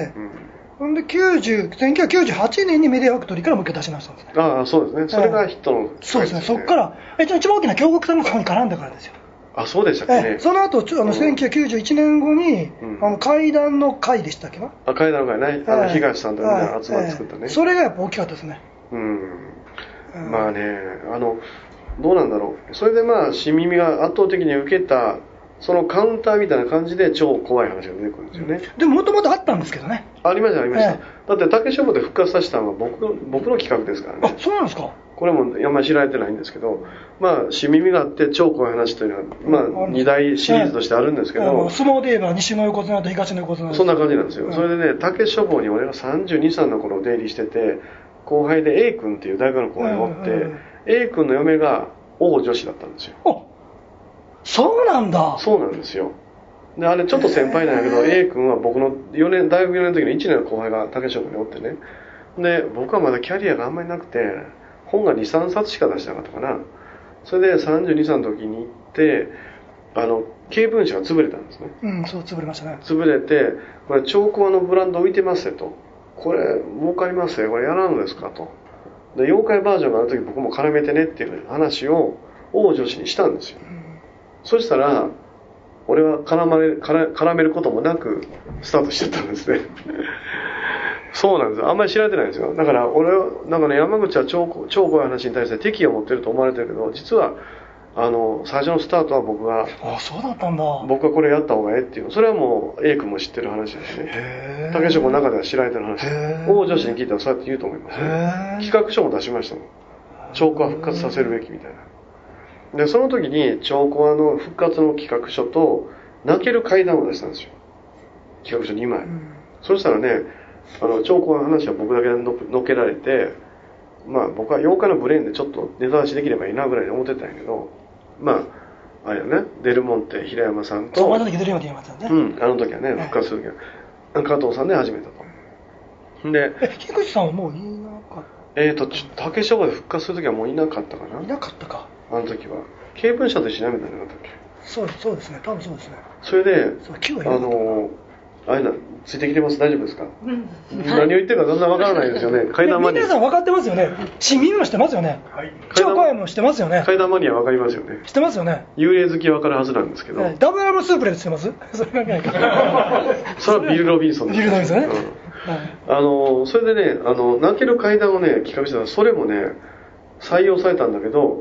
うんうんほんできゅうじゅうせんきゅうひゃくきゅうじゅうはちねんにメディアファクトリーからもう一回出し直したんですね。 ああ、そうですね。それがヒットの、ね、 そうですね。そこから一番大きな京極さんがそこに絡んだからですよ。 あ、そうでしたっけね。 その後あのせんきゅうひゃくきゅうじゅういちねんごに、うん、あの階段の会でしたっけな。 あ、階段の会ね。あの東さんとみんな集まって作ったね、えー。 それがやっぱ大きかったですね。 うん。うん、まあね、あのどうなんだろう。それでまあ新耳が圧倒的に受けた。そのカウンターみたいな感じで超怖い話が出てくるんですよね。 でももともとあったんですけどね。 ありましたありました、ええ、だって竹書房で復活させたのは 僕, 僕の企画ですからね。 あ、そうなんですか。 これもあんまり知られてないんですけど、まあ新耳があって超怖い話というのはまあに大シリーズとしてあるんですけど、ええ、 相撲で言えば西の横綱と東の横綱、 そんな感じなんですよ、ええ、それでね竹書房に俺がさんじゅうに、さんの頃出入りしてて、後輩で A 君っていう大学の後輩がおって、ええ、A 君の嫁が王女子だったんですよ。 あ、そうなんだ。 そうなんですよ。であれちょっと先輩なんやけど、A 君は僕のよねん大学よねんの時のいちねんの後輩が竹書房におってね、で僕はまだキャリアがあんまりなくて本がに、さんさつしか出してなかったかな。それでさんじゅうに、さんの時に行ってあの経文社が潰れたんですね。 うん、そう潰れましたね。 潰れて、これ長考のブランド置いてますよと、これ儲かりますよ、これやらんのですかと。で妖怪バージョンがある時僕も絡めてねっていう話を王女子にしたんですよ、うん、そしたら俺は絡まれ絡めることもなくスタートしてたんですねそうなんですよ。あんまり知られてないんですよ。だから俺はなんかね、山口は超超怖い話に対して敵意を持ってると思われてるけど、実はあの最初のスタートは僕があそうだったんだ僕がこれやった方がええっていう、それはもう A 君も知ってる話ですね。竹書の中では知られてる話。王女子に聞いたらそうやって言うと思いますね。企画書も出しましたもん。超コア復活させるべきみたいな。でその時に超コアの復活の企画書と泣ける階段を出したんですよ、企画書にまい、うん、そしたらね、あの超コアの話は僕だけののけられて、まあ僕は妖怪のブレーンでちょっとネタ出しできればいいなぐらいに思ってたんやけど、まああれよね、デルモンテ平山さんと、 そうあの時デルモンテ平山さんね、 うん、あの時はね復活する時は加藤さんで始めたと。でえ菊池さんはもういなかった。 えーと竹書房で復活する時はもういなかったかな。 いなかったか。 あの時は経文社で調べたんじゃなかったっけ。 そうそうですね、多分そうですね。 それであのあれなついてきてます、大丈夫ですか、うん、何を言ってるかだんだんわからないですよね。階段マニア皆さん分かってますよね。市民もしてますよね、はい、超怖いもしてますよね。 階段マニア分かりますよね。 してますよね。 幽霊好きは分かるはずなんですけど、 ダブルアムスープレでしてますそれがないかそれはビル・ロビンソンです。 ビル・ロビンソンね、 うん、あのそれでね、あの泣ける階段をね企画したらそれもね採用されたんだけど、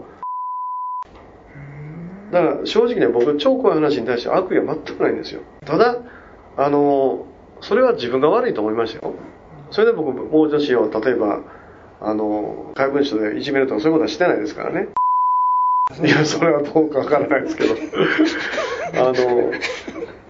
だから正直ね僕超怖い話に対して悪意は全くないんですよ。ただあのそれは自分が悪いと思いましたよ。それで僕王女子を例えばあの怪文書でいじめるとかそういうことはしてないですからね。いやそれはどうかわからないですけどあの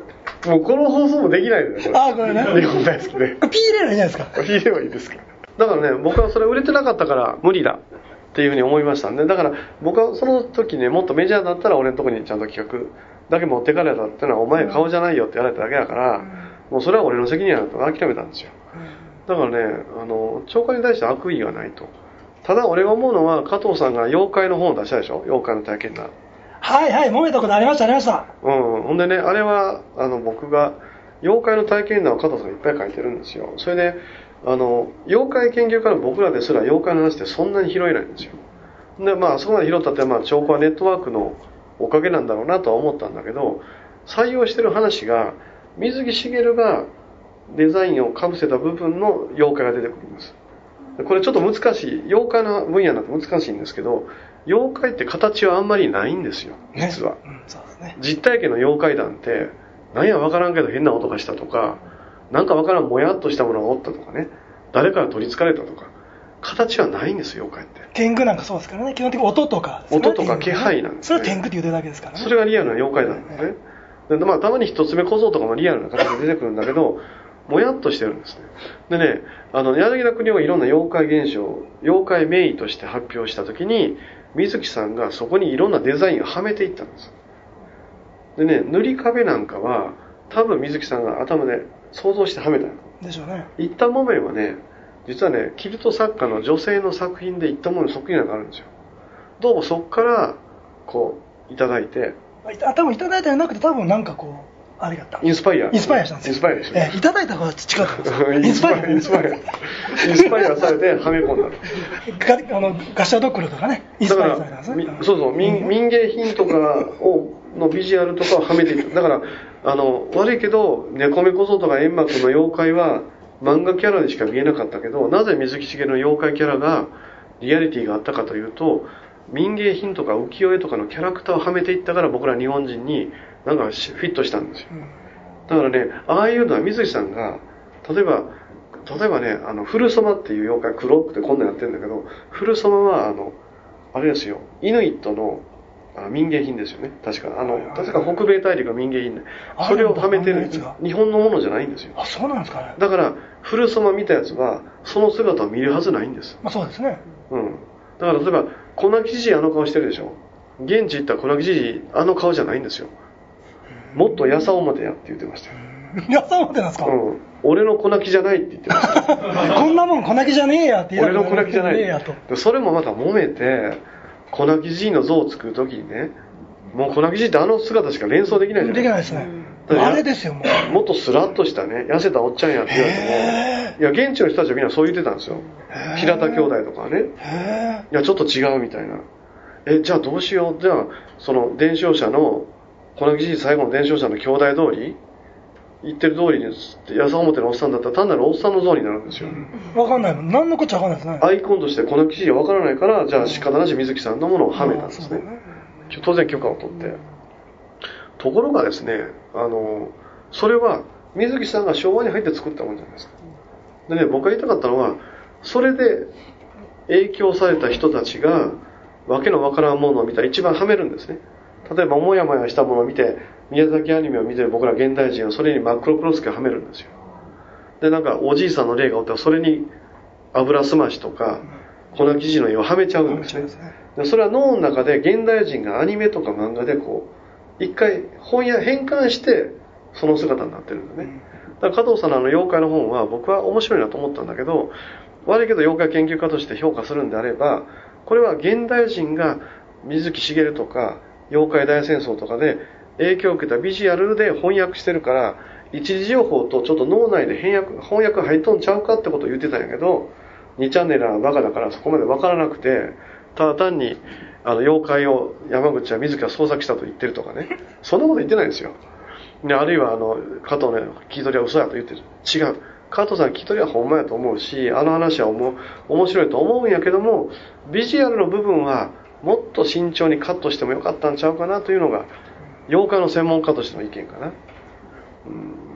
もうこの放送もできないのよ。 ああ、これね。 日本大好きで。 ピー入れればいいじゃないですか。 ピー入れればいいですか。だからね、僕はそれ売れてなかったから無理だっていうふうに思いましたんで、だから僕はその時ね、もっとメジャーだったら俺のとこにちゃんと企画だけ持ってかれたってのはお前顔じゃないよって言われただけだから、もうそれは俺の責任やなと諦めたんですよ。だからね、あの長官に対して悪意はないと。ただ俺が思うのは、加藤さんが妖怪の本を出したでしょ、妖怪の体験談。 はいはい、揉めたことありましたありました。 うん、ほんでね、あれはあの僕が妖怪の体験談を加藤さんがいっぱい書いてるんですよ。それであの妖怪研究家の僕らですら妖怪の話ってそんなに拾えないんですよ。でまあそこまで拾ったって、まあ、超コアネットワークのおかげなんだろうなとは思ったんだけど、採用してる話が水木しげるがデザインをかぶせた部分の妖怪が出てくるんです。これちょっと難しい、妖怪の分野なんて難しいんですけど、妖怪って形はあんまりないんですよ、実は、ねうんそうですね、実体験の妖怪団って何や分からんけど変な音がしたとか、なんか分からんもやっとしたものがおったとかね、誰から取りつかれたとか、形はないんですよ、妖怪って。 天狗なんかそうですからね、基本的に音とか、 音とか気配なんですね。 それは天狗って言うてるだけですからね。 それがリアルな妖怪なんですね。でまあ、たまに一つ目小僧とかもリアルな形で出てくるんだけど、もやっとしてるんですね。でね、あの柳田国男がいろんな妖怪現象、妖怪名医として発表したときに、水木さんがそこにいろんなデザインをはめていったんです。でね、塗り壁なんかは多分水木さんが頭で想像してはめたでしょうね。 一旦木綿はね、実はね、キルト作家の女性の作品で一旦木綿そっくりなのがあるんですよ。どうもそこからこういただいて、 あ、多分いただいたんじゃなくて、多分なんかこうありがたインスパイアインスパイアしたんですよ。 インスパイアでしょ、 えー、いただいた方が違うインスパイアインスパイアインスパイアされてはめ込んだガあのガシャドックルとかね、インスパイアされたんですね。 そうそう、民, 民芸品とかをのビジュアルとかをはめていった。だからあの悪いけど猫目小僧とか煙幕の妖怪は漫画キャラでしか見えなかったけど、なぜ水木しげるの妖怪キャラがリアリティがあったかというと、民芸品とか浮世絵とかのキャラクターをはめていったから、僕ら日本人になんかフィットしたんですよ。だからね、ああいうのは水木さんが例えば例えばね、あの古ソマっていう妖怪、黒くてこんなやってるんだけど、古ソマはあのあれですよ、イヌイットの民芸品ですよね、確か。あの確か北米大陸の民芸品で、それをはめてる、日本のものじゃないんですよ。 あ、そうなんですかね。 だから古ソマ見たやつはその姿を見るはずないんです。 まあそうですね。 うん。だから例えば粉木じじいあの顔してるでしょ。現地行ったら粉木じじいあの顔じゃないんですよ。もっとやさ表やって言ってましたよ。 やさ表なんですか。 うん。俺の粉木じゃないって言ってました。 こんなもん粉木じゃねえやって言って俺の粉木じゃない。 とそれもまた揉めて、粉木じじいの像を作るときにね、もう粉木じじいってあの姿しか連想できないじゃないですか。できないですね。あれですよ、もう。 もっとスラッとしたね、痩せたおっちゃんやって言われても、いや、現地の人たちはみんなそう言ってたんですよ。平田兄弟とかはね。いや、ちょっと違うみたいな。え、じゃあどうしよう。じゃあ、その伝承者の、粉木じじい最後の伝承者の兄弟通り、言ってる通りに、やさ表のおっさんだったら単なるおっさんの像になるんですよ。 わかんないの。何のこっちゃわかんないですね。 アイコンとして粉木じじいはわからないから、じゃあ仕方なし水木さんのものをはめたんですね。当然許可を取って。ところがですね、あのそれは水木さんが昭和に入って作ったもんじゃないですか。でね、僕が言いたかったのは、それで影響された人たちがわけのわからんものを見たら一番はめるんですね。例えばもやもやしたものを見て、宮崎アニメを見てる僕ら現代人はそれに真っ黒クロスケをはめるんですよ。でなんかおじいさんの霊がおったらそれに油すましとか粉生地の絵をはめちゃうんですね。でそれは脳の中で現代人がアニメとか漫画でこう一回翻訳変換してその姿になってるんだね。だから加藤さんのあの妖怪の本は僕は面白いなと思ったんだけど、悪いけど妖怪研究家として評価するんであれば、これは現代人が水木しげるとか妖怪大戦争とかで影響を受けたビジュアルで翻訳してるから、一時情報とちょっと脳内で翻訳翻訳入っとんちゃうかってことを言ってたんやけど、にチャンネルはバカだからそこまで分からなくて、ただ単にあの妖怪を山口は自ら創作したと言ってるとかね、そんなこと言ってないんですよ。であるいはあの加藤の聞き取りは嘘やと言ってる。違う、加藤さん聞き取りはほんまやと思うし、あの話は思う面白いと思うんやけども、ビジュアルの部分はもっと慎重にカットしてもよかったんちゃうかなというのが妖怪の専門家としての意見かな。うん、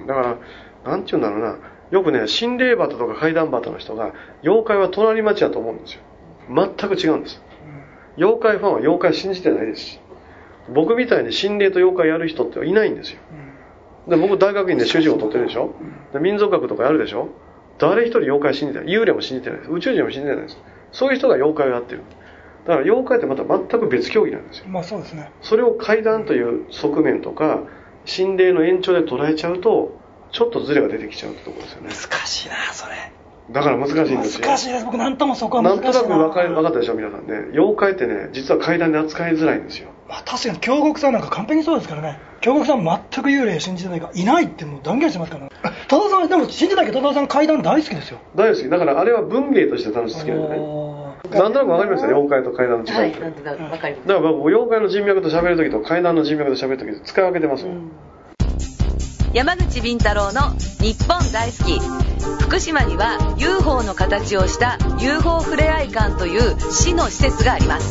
だからなんていうんだろうな、よくね心霊バタとか怪談バタの人が妖怪は隣町だと思うんですよ。全く違うんです。妖怪ファンは妖怪信じてないですし、僕みたいに心霊と妖怪やる人っていないんですよ。 で僕大学院で修士号取ってるでしょ。で民族学とかやるでしょ。誰一人妖怪信じてない。幽霊も信じてないです。宇宙人も信じてないです。そういう人が妖怪をやってる。だから妖怪ってまた全く別競技なんですよ。 まあそうですね。 それを怪談という側面とか心霊の延長で捉えちゃうとちょっとズレが出てきちゃうってところですよね。 難しいなそれ。 だから難しいんですよ。 難しいです。僕なんともそこは難しいな。 なんとなく分か分かったでしょ皆さんね。妖怪ってね実は怪談で扱いづらいんですよ。 まあ確かに京極さんなんか完璧にそうですからね。京極さん全く幽霊信じてないからいないってもう断言してますからね。多田さんでも信じないけど多田さん怪談大好きですよ。 大好き。だからあれは文芸として楽しい好きなんでね。なんとなく分かりましたね、妖怪と怪談の違いって。はい、なんとなく分かります。だから僕妖怪の人脈と喋るときと怪談の人脈と喋るとき使い分けてますもん。うん、 山口敏太郎の日本大好き。福島には ユーフォー の形をした ユーフォー ふれあい館という市の施設があります。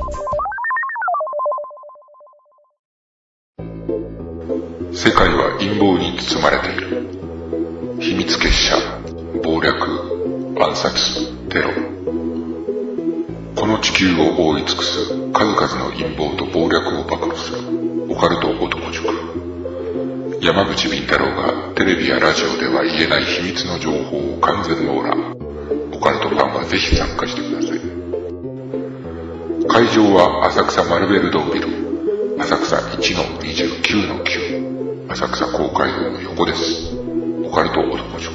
世界は陰謀に包まれている。秘密結社、謀略、暗殺、テロ。この地球を覆い尽くす数々の陰謀と謀略を暴露するオカルト男塾。山口敏太郎がテレビやラジオでは言えない秘密の情報を完全網羅。オカルトファンはぜひ参加してください。会場は浅草マルベル堂ビル、浅草 いちのにじゅうきゅうのきゅう、浅草公会堂の横です。オカルト男塾。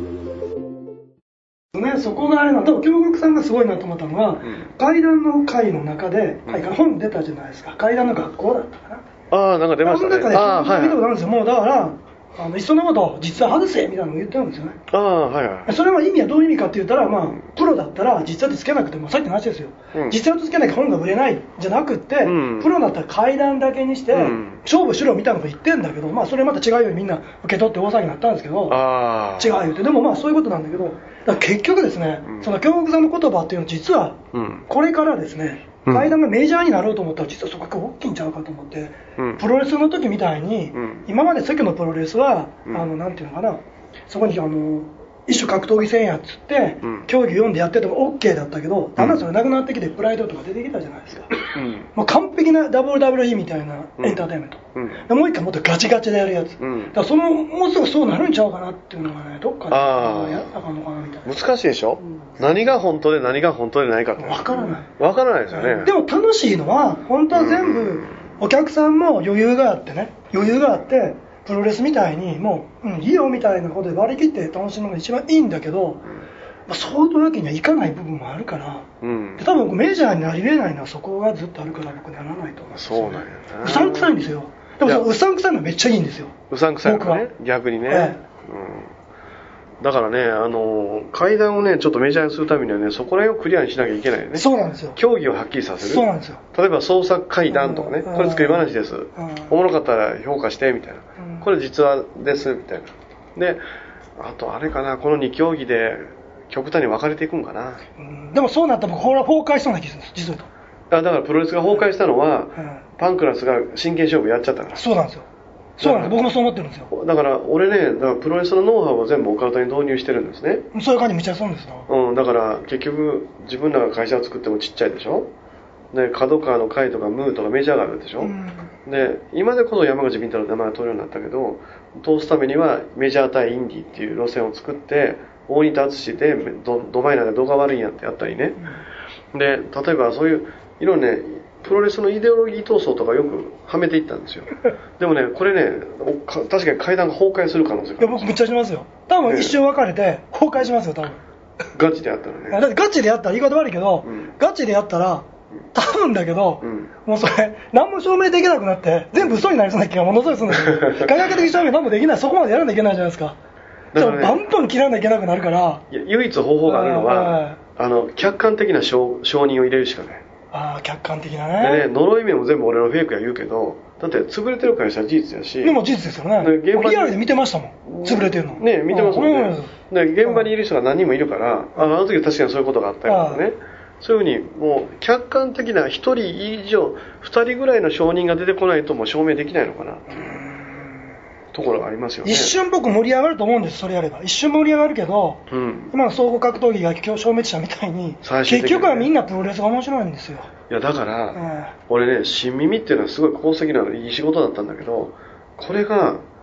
ね、そこがあれな、多分京極さんがすごいなと思ったのは、うん、怪談の会の中で、うん、本出たじゃないですか。怪談の学校だったかな。 ああ、なんか出ましたね。 その中で京極さん見たことあるんですよ。もうだからあのいっそのこと実は外せみたいなのを言ってるんですよね。 ああ、はいはい。 それは意味はどういう意味かって言ったら、まあ、プロだったら実はつけなくてもさっきの話ですよ、うん、実はつけなきゃ本が売れないじゃなくって、うん、プロだったら怪談だけにして、うん、勝負しろみたいなこと言ってんだけど、まあそれまた違うようにみんな受け取って大騒ぎになったんですけど、あ違う言って、でもまあそういうことなんだけど、だから結局ですね、うん、その京極さんの言葉っていうのは実はこれからですね、怪談がメジャーになろうと思ったら実はそこが大きいんちゃうかと思って、うん、プロレスの時みたいに、うん、今まで世間のプロレスは、うん、あのなんていうのかな、そこにあの一種格闘技戦やっつって、うん、競技読んでやってても OK だったけど、だんだんそれなくなってきてプライドとか出てきたじゃないですか、うん、もう完璧な ダブリューダブリューイー みたいなエンターテインメント、うん、でもう一回もっとガチガチでやるやつ、うん、だからそのもうすぐそうなるんちゃうかなっていうのがね、どっかでやったかんのかなみたいな。 難しいでしょ、うん、何が本当で何が本当でないかって分からない分からないですよね。 でも楽しいのは本当は全部お客さんも余裕があってね、余裕があってプロレスみたいにもう、うん、いいよみたいなことで割り切って楽しむのが一番いいんだけど、まあ、そういうわけにはいかない部分もあるから、うん、で多分メジャーになり得ないのはそこがずっとあるから僕ならないと思うんですよ、ね、そうなんやな。うさんくさいんですよ。でもそのうさんくさいのはめっちゃいいんですよ。 うさんくさいのね、逆にね、ええ、うん、だからね、あの階段をねちょっとメジャーにするためにはね、そこら辺をクリアにしなきゃいけないよね。 そうなんですよ。 競技をはっきりさせる。 そうなんですよ。 例えば創作階段とかね、これ作り話です、おもろかったら評価してみたいな、これ実話ですみたいな。であとあれかな、このに競技で極端に分かれていくんかな、 うん、でもそうなったら僕これは崩壊しそうな気がするんです実はと。 だからプロレスが崩壊したのは、うん、パンクラスが真剣勝負やっちゃったから。 そうなんですよ。そうなんです。僕もそう思ってるんですよ。 だから俺ね、だからプロレスのノウハウを全部オカルトに導入してるんですね。 そういう感じめっちゃそうですよ。 うん、だから結局自分らが会社を作ってもちっちゃいでしょ。で角川の会とかムーとかメジャーがあるでしょ、うん、で今でこそ山口敏太郎の名前が取るようになったけど、通すためにはメジャー対インディっていう路線を作って大仁田淳で ド, ドマイナーで動画悪いんやってやったりね、うん、で例えばそういういろいろねプロレスのイデオロギー闘争とかよくはめていったんですよ。でもねこれね確かに階段が崩壊する可能性がある。 いや僕めっちゃしますよ。多分一瞬分かれて崩壊しますよ多分。 ガチでやったらね。 だってガチでやったら言い方悪いけど、うん、ガチでやったら多分だけど、うん、もうそれ何も証明できなくなって全部嘘になりそうな気がものすごいするんですよ。科学的証明何もできない、そこまでやらなきゃいけないじゃないですか。だから、ね、バンバン切らなきゃいけなくなるから。 いや唯一方法があるのは、あの客観的な 承, 承認を入れるしかない。 ああ客観的なね。 でね、呪い面も全部俺のフェイクや言うけど、だって潰れてる会社は事実やし。 でも事実ですよね。現場リアルで見てましたもん、潰れてるのね、見てますもんね。で現場にいる人が何人もいるから、あの時は確かにそういうことがあったよとかね、そういうふうにもう客観的なひとり以上ふたりぐらいの証人が出てこないともう証明できないのかなところがありますよね。 一瞬僕盛り上がると思うんです。それやれば一瞬盛り上がるけど、うん、今の総合格闘技が今日消滅したみたいに結局はみんなプロレスが面白いんですよ。 いやだから、うん、俺ね新耳っていうのはすごい功績なのいい仕事だったんだけど、これが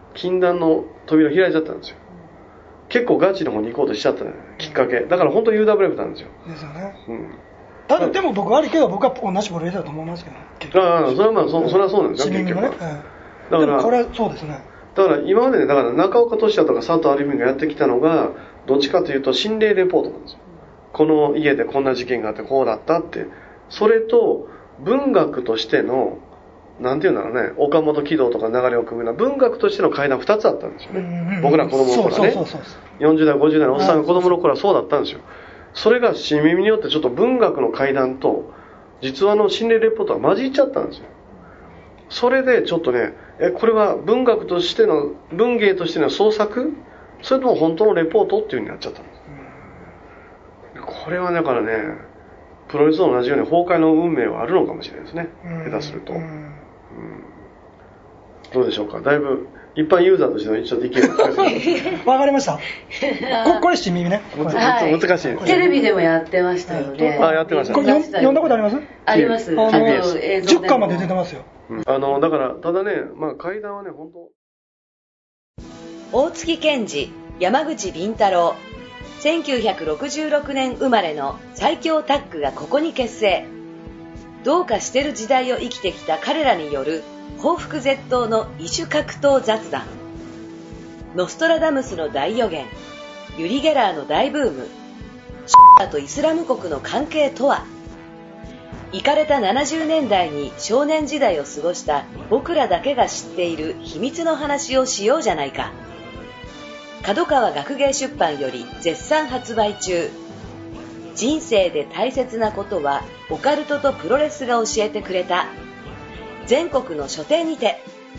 禁断の扉開いちゃったんですよ。結構ガチの方に行こうとしちゃったね、きっかけ。だから本当に ユーダブリューエフ なんですよ。 ですよね。 うん。 ただでも僕悪いけど僕は同じボレーだと思いますけどね。 ああ、それはまあ そ, それはそうなんですよ、結局は。 だからこれはそうですね。 だから今までね、だから中岡俊也とか佐藤有美がやってきたのがどっちかというと心霊レポートなんですよ。この家でこんな事件があってこうだったって、それと文学としてのなんていうんだろうね、岡本喜道とか流れを組むような文学としての怪談ふたつあったんですよね、うんうん、僕ら子供の頃はね。よんじゅう代ごじゅう代のおっさんが子供の頃はそうだったんですよ。それが新耳によってちょっと文学の怪談と実話の心霊レポートが混じっちゃったんですよ。それでちょっとね、えこれは文学としての文芸としての創作、それとも本当のレポートっていう風になっちゃったんです。これはだからね、プロレスと同じように崩壊の運命はあるのかもしれないですね、下手すると。うん、どうでしょうか。だいぶ一般ユーザーとしてのちょっと意見が難しい。 わかりました。こ, これ新耳ね。 難しい。 テレビでもやってましたよね。 あ、やってました。 これ読んだことあります？ あります。あのじゅっかんまで出てますよ。 うん、あのだからただね、まあ怪談はね本当。 大月健二、山口敏太郎、せんきゅうひゃくろくじゅうろくねん生まれの最強タッグがここに結成。どうかしてる時代を生きてきた彼らによる報復絶倒の異種格闘雑談。ノストラダムスの大予言、ユリ・ゲラーの大ブーム、シーとイスラム国の関係とは。イカれたななじゅうねんだいに少年時代を過ごした僕らだけが知っている秘密の話をしようじゃないか。角川学芸出版より絶賛発売中。人生で大切なことはオカルトとプロレスが教えてくれた。全国の書店にて。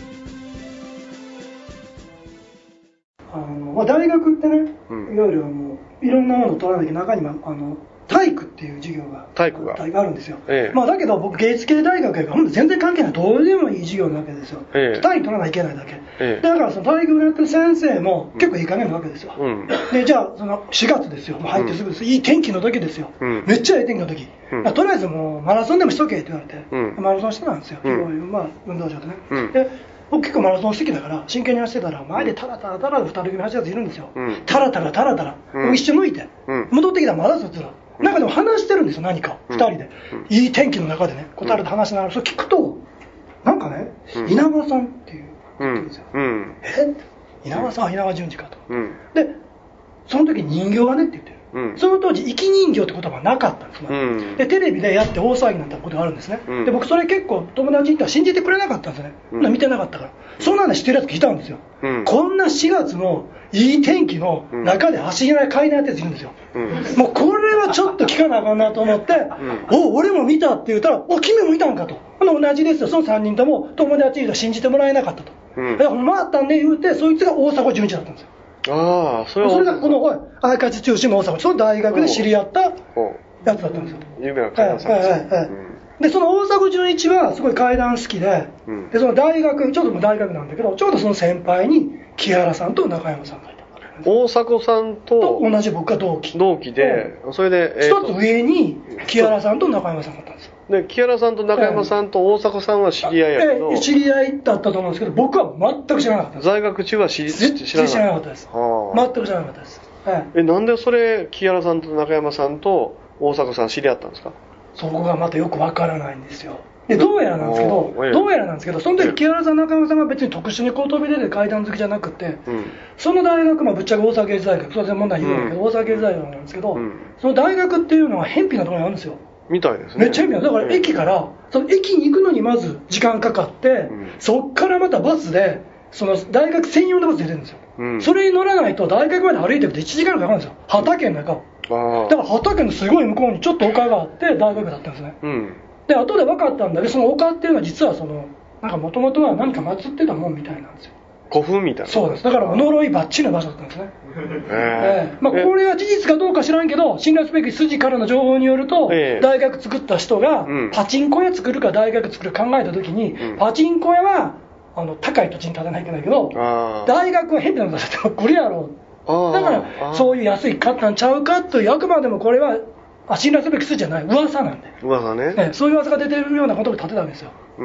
あの、まあ、大学ってね、うん、いわゆるあのいろんなものを取らなきゃ中にはあの体育っていう授業が体育があるんですよ、 ええ、 まあ、だけど僕芸術系大学やから全然関係ないどうでもいい授業なわけですよ、ええ、単位取らなきゃいけないだけ、ええ、だからその体育をやってる先生も結構いい加減なわけですよ、うん、でじゃあそのしがつですよ、もう入ってすぐです、うん、いい天気の時ですよ、うん、めっちゃいい天気の時、うん、とりあえずもうマラソンでもしとけって言われて、うん、マラソンしてたんですよ、うん、まあ、運動場でね、うん、で僕結構マラソン好きだから真剣に走ってたら前でタラタラタラふたり組走るやついるんですよ、うん、タラタラタラタラ、うん、一瞬向いて、うん、戻ってきたらまだそいつらなんかでも話してるんですよ、何か、うん、ふたりで、うん、いい天気の中でね、こたれて話しながら、それ聞くと、なんかね、うん、稲葉さんっていう言ってるんですよ、うん、え稲葉さんは稲葉淳二かと、うん、で、その時人形がねって言ってる、うん、その当時、生き人形って言葉はなかったんです、うん、でテレビでやって大騒ぎになったことがあるんですね、うん、で僕、それ結構、友達に言ったら信じてくれなかったんですよね、うん、見てなかったから、そんなの知ってるやつ聞いたんですよ、うん、こんなしがつのいい天気の中で走りない階段やってるやついるんですよ、うん、もうこれはちょっと聞かなあかんなと思って、うん、お俺も見たって言ったら、お君も見たんかと、同じですよ、そのさんにんとも友達に言うと信じてもらえなかったと、うん、ほんまあったんで言うて、そいつが大迫純一だったんですよ。 ああ、それはそれがこのおい相勝中心の大阪、その大学で知り合ったやつだったんですよ。 有名な怪談さんですよ、はいはいはい、うん、 でその大迫純一はすごい怪談好きで、うん、でその大学ちょうど大学なんだけど、ちょうどその先輩に木原さんと中山さんがいた。 大迫さん と, と同じ僕が同期同期で、うん、それで、 えー、一つ上に木原さんと中山さんがいたんですよ。 で木原さんと中山さんと大迫さんは知り合いやけど、 えー、知り合いだったと思うんですけど、僕は全く知らなかったです。 在学中は知り知らなかった知らなかったです、はあ、全く知らなかったです、はい、 えなんでそれ木原さんと中山さんと大迫さん知り合ったんですか？ そこがまたよくわからないんですよ。でどうやらなんですけど、どうやらなんですけど、その時木原さん、中山さんが別に特殊にこう飛び出て階段好きじゃなくて、うん、その大学、まあ、ぶっちゃけ大阪芸術大学、それは問題言うんだけど、うん、大阪芸術大学なんですけど、うん、その大学っていうのは偏僻なところにあるんですよ。 みたいですね。 めっちゃ偏僻な、だから駅から、その駅に行くのにまず時間かかって、うん、そっからまたバスで、その大学専用のバス出てるんですよ、うん、それに乗らないと大学まで歩いてるといちじかんかかるんですよ、畑の中を。だから畑のすごい向こうにちょっと丘があって大学だったんですね、うん、で後で分かったんだけど、その丘っていうのは実はそのなんか元々は何か祀ってたもんみたいなんですよ。 古墳みたいな。 そうです。だから呪いバッチリの場所だったんですね。えーまあ、これは事実かどうか知らんけど、信頼すべき筋からの情報によると、えー、大学作った人がパチンコ屋作るか大学作るか考えた時に、うん、パチンコ屋はあの高い土地に建てないといけないけど、大学は変なの出してもこれやろう、だからそういう安い買ったんちゃうかという、あくまでもこれはあ信頼すべき筋じゃない噂なんで、 噂ね、 えー、そういう噂が出てるようなことを立てたわけですよ、 うん、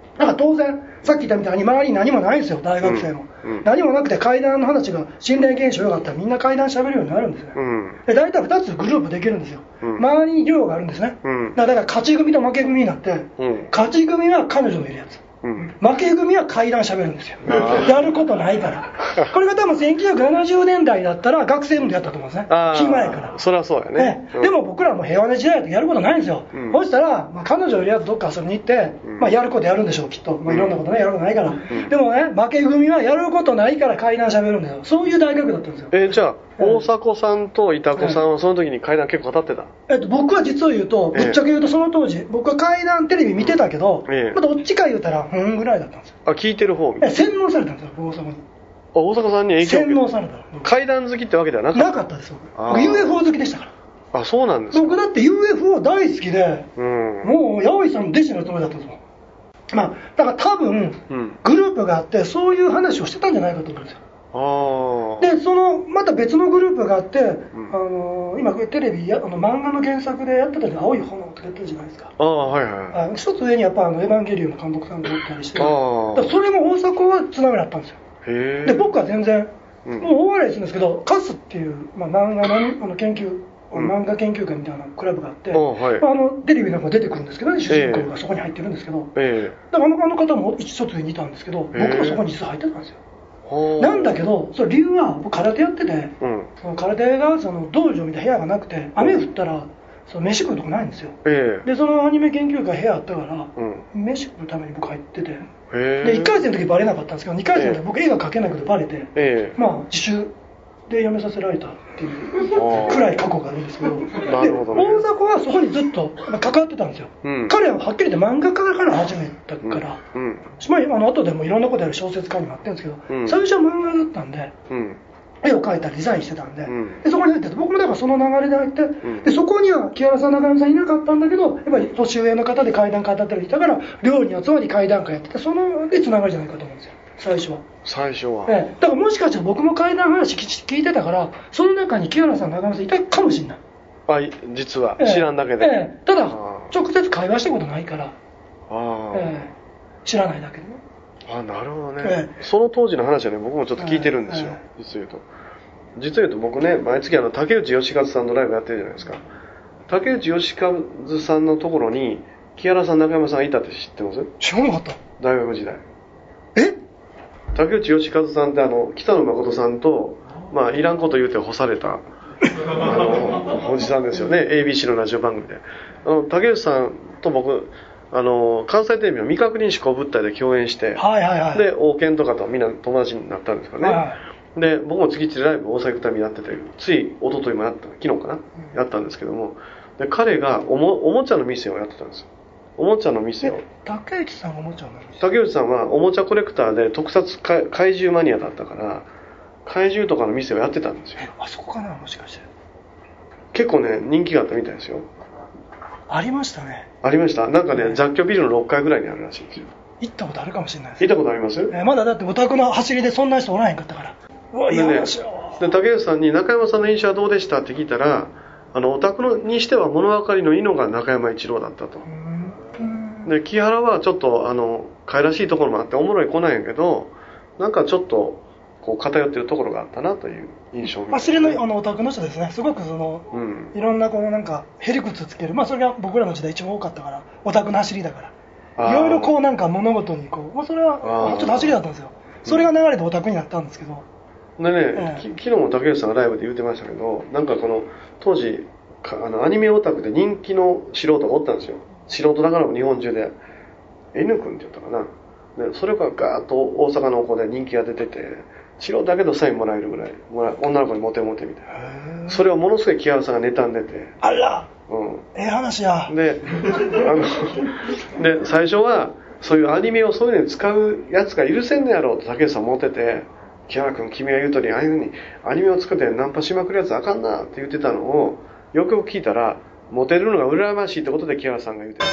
だから当然さっき言ったみたいに周りに何もないんですよ、大学生の、うんうん、何もなくて怪談の話が心霊現象よかったらみんな怪談喋るようになるんですね、うん、で大体ふたつグループできるんですよ、うん、周りに寮があるんですね、うん、だから勝ち組と負け組になって、うん、勝ち組は彼女のいるやつ、うん、負け組は怪談喋るんですよやることないからこれが多分せんきゅうひゃくななじゅうねんだいだったら学生運動やったと思うんですね、暇やから。 そりゃそうやね、 ね、うん、でも僕らも平和な時代だとやることないんですよ、うん、そしたら、まあ、彼女よりはどっか遊びに行って、うん、まあ、やることやるんでしょうきっと、まあ、いろんなことねやることないから、うん、でもね負け組はやることないから怪談喋るんだよ、そういう大学だったんですよ。 えー、じゃあ大迫さんと板子さんはその時に怪談結構語ってた、 えっと、僕は実を言うとぶっちゃけ言うとその当時僕は怪談テレビ見てたけど、うん、ええ、まあ、どっちか言うたらふんぐらいだったんですよ。 あ、聞いてる方みたいな。 洗脳されたんですよ大阪に。 あ、大阪さんに影響を受け洗脳された。 怪談好きってわけではなかった。 なかったですよ。僕 ユーエフオー 好きでしたから。 あ、そうなんですか。 僕だって ユーエフオー 大好きで、うん、もう八尾さんの弟子のつもりだったんですもん。まあだから多分、うん、グループがあってそういう話をしてたんじゃないかと思うんですよ。あでそのまた別のグループがあって、うん、あの今テレビやあの漫画の原作でやってたじゃん、青い炎って出てるじゃないですか。 あ、はいはい、 あ一つ上にやっぱあのエヴァンゲリオンの監督さんがおったりして、だからそれも大阪はつながりあったんですよ。へで僕は全然、うん、もう大笑いするんですけどカスっていう、まあ、漫画のあの研究漫画研究会みたいなクラブがあって、うんはい、あのテレビなんか出てくるんですけどね、主人公がそこに入ってるんですけど、えー、だからあの、あの方も一つ上にいたんですけど、僕もそこに実は入ってたんですよ。なんだけどその理由は僕空手やってて、うん、その空手がその道場みたいな部屋がなくて雨降ったらその飯食うとこないんですよ、えー、でそのアニメ研究会部屋あったから、うん、飯食うために僕入ってて、えー、でいっかい生の時バレなかったんですけどにかい生の時僕絵が描けないけどバレて、えー、まあ自習で辞めさせられたっていうくらい過去があるんですけど、なるほどね、で大迫はそこにずっと関わってたんですよ、うん、彼ははっきり言って漫画家から始めたから、うんうん、まあ、あの後でもいろんなことやる小説家になってるんですけど、うん、最初は漫画だったんで、うん、絵を描いたりデザインしてたんで、うん、でそこに入ってて僕もだからその流れで入って、うん、でそこには木原さん中山さんいなかったんだけどやっぱり年上の方で怪談家だったりいたから寮に集まり怪談家やっててそのでつながりじゃないかと思うんですよ最初は。 最初は、 ええ、だからもしかしたら僕も怪談話聞いてたからその中に木原さん中山さんいたかもしれない。 あ、実は、ええ、知らんだけで、ええ、ただ直接会話したことないからあ、ええ、知らないだけでね。 あ、なるほどね、ええ、その当時の話はね僕もちょっと聞いてるんですよ、ええ、実を言うと実を言うと僕ね毎月あの竹内義和さんのライブやってるじゃないですか。竹内義和さんのところに木原さん中山さんいたって知ってます？ 知らなかった。 大学時代。 え？ 竹内義和さんってあの北野誠さんと、まあ、いらんこと言うて干されたあのおじさんですよね エービーシー のラジオ番組で。あの竹内さんと僕あの関西テレビの未確認飛行物体で共演して、はいはいはい、で王権とかとみんな友達になったんですからね、はいはい、で僕も月一でライブ大阪行くためにやっててつい一昨日もやった昨日かな、うん、やったんですけどもで彼がおも、おもちゃの店をやってたんですよ。おもちゃの店を。 竹内さんがおもちゃの店？ 竹内さんはおもちゃコレクターで特撮怪獣マニアだったから怪獣とかの店をやってたんですよ。 あそこかなもしかして。 結構ね人気があったみたいですよ。 ありましたね。 ありました。なんかね、雑居ビルのろっかいぐらいにあるらしいんですよ。 行ったことあるかもしれないです。 行ったことあります？ えー、まだだってお宅の走りでそんな人おらへんかったから。うわ、いやね、で竹内さんに中山さんの印象はどうでしたって聞いたらあのお宅のにしては物分かりのいいのが中山一郎だったと。で木原はちょっとあの可愛らしいところもあっておもろい子なんやけどなんかちょっとこう偏ってるところがあったなという印象を見て、 走りのあのお宅の人ですね。すごくその、うん、いろんなこのなんかへりくつつける、まあそれが僕らの時代一番多かったからお宅の走りだからいろいろこうなんか物事にこう、まあ、それはちょっと走りだったんですよ。それが流れでお宅になったんですけど、 でね、ええ、昨日も竹内さんがライブで言ってましたけどなんかこの当時あのアニメオタクで人気の素人がおったんですよ。素人だからも日本中で N 君って言ったかな。でそれがガーッと大阪の子で人気が出てて素人だけどサインもらえるぐらいもら女の子にモテモテみたいな。それをものすごい木原さんが妬んでて、 あら、うん、ええ話や。 であので最初はそういうアニメをそういうのに使うやつが許せんのやろうと竹内さん思ってて、木原君君が言う通りああいう風にアニメを作ってナンパしまくるやつあかんなって言ってたのをよくよく聞いたらモテるのが羨ましいってことで木原さんが言うてる。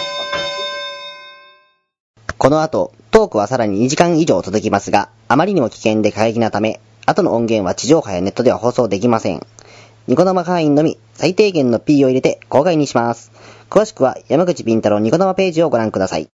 この後トークはさらににじかん以上続きますが、あまりにも危険で過激なため後の音源は地上波やネットでは放送できません。ニコ生会員のみ最低限の P を入れて公開にします。詳しくは山口敏太郎ニコ生ページをご覧ください。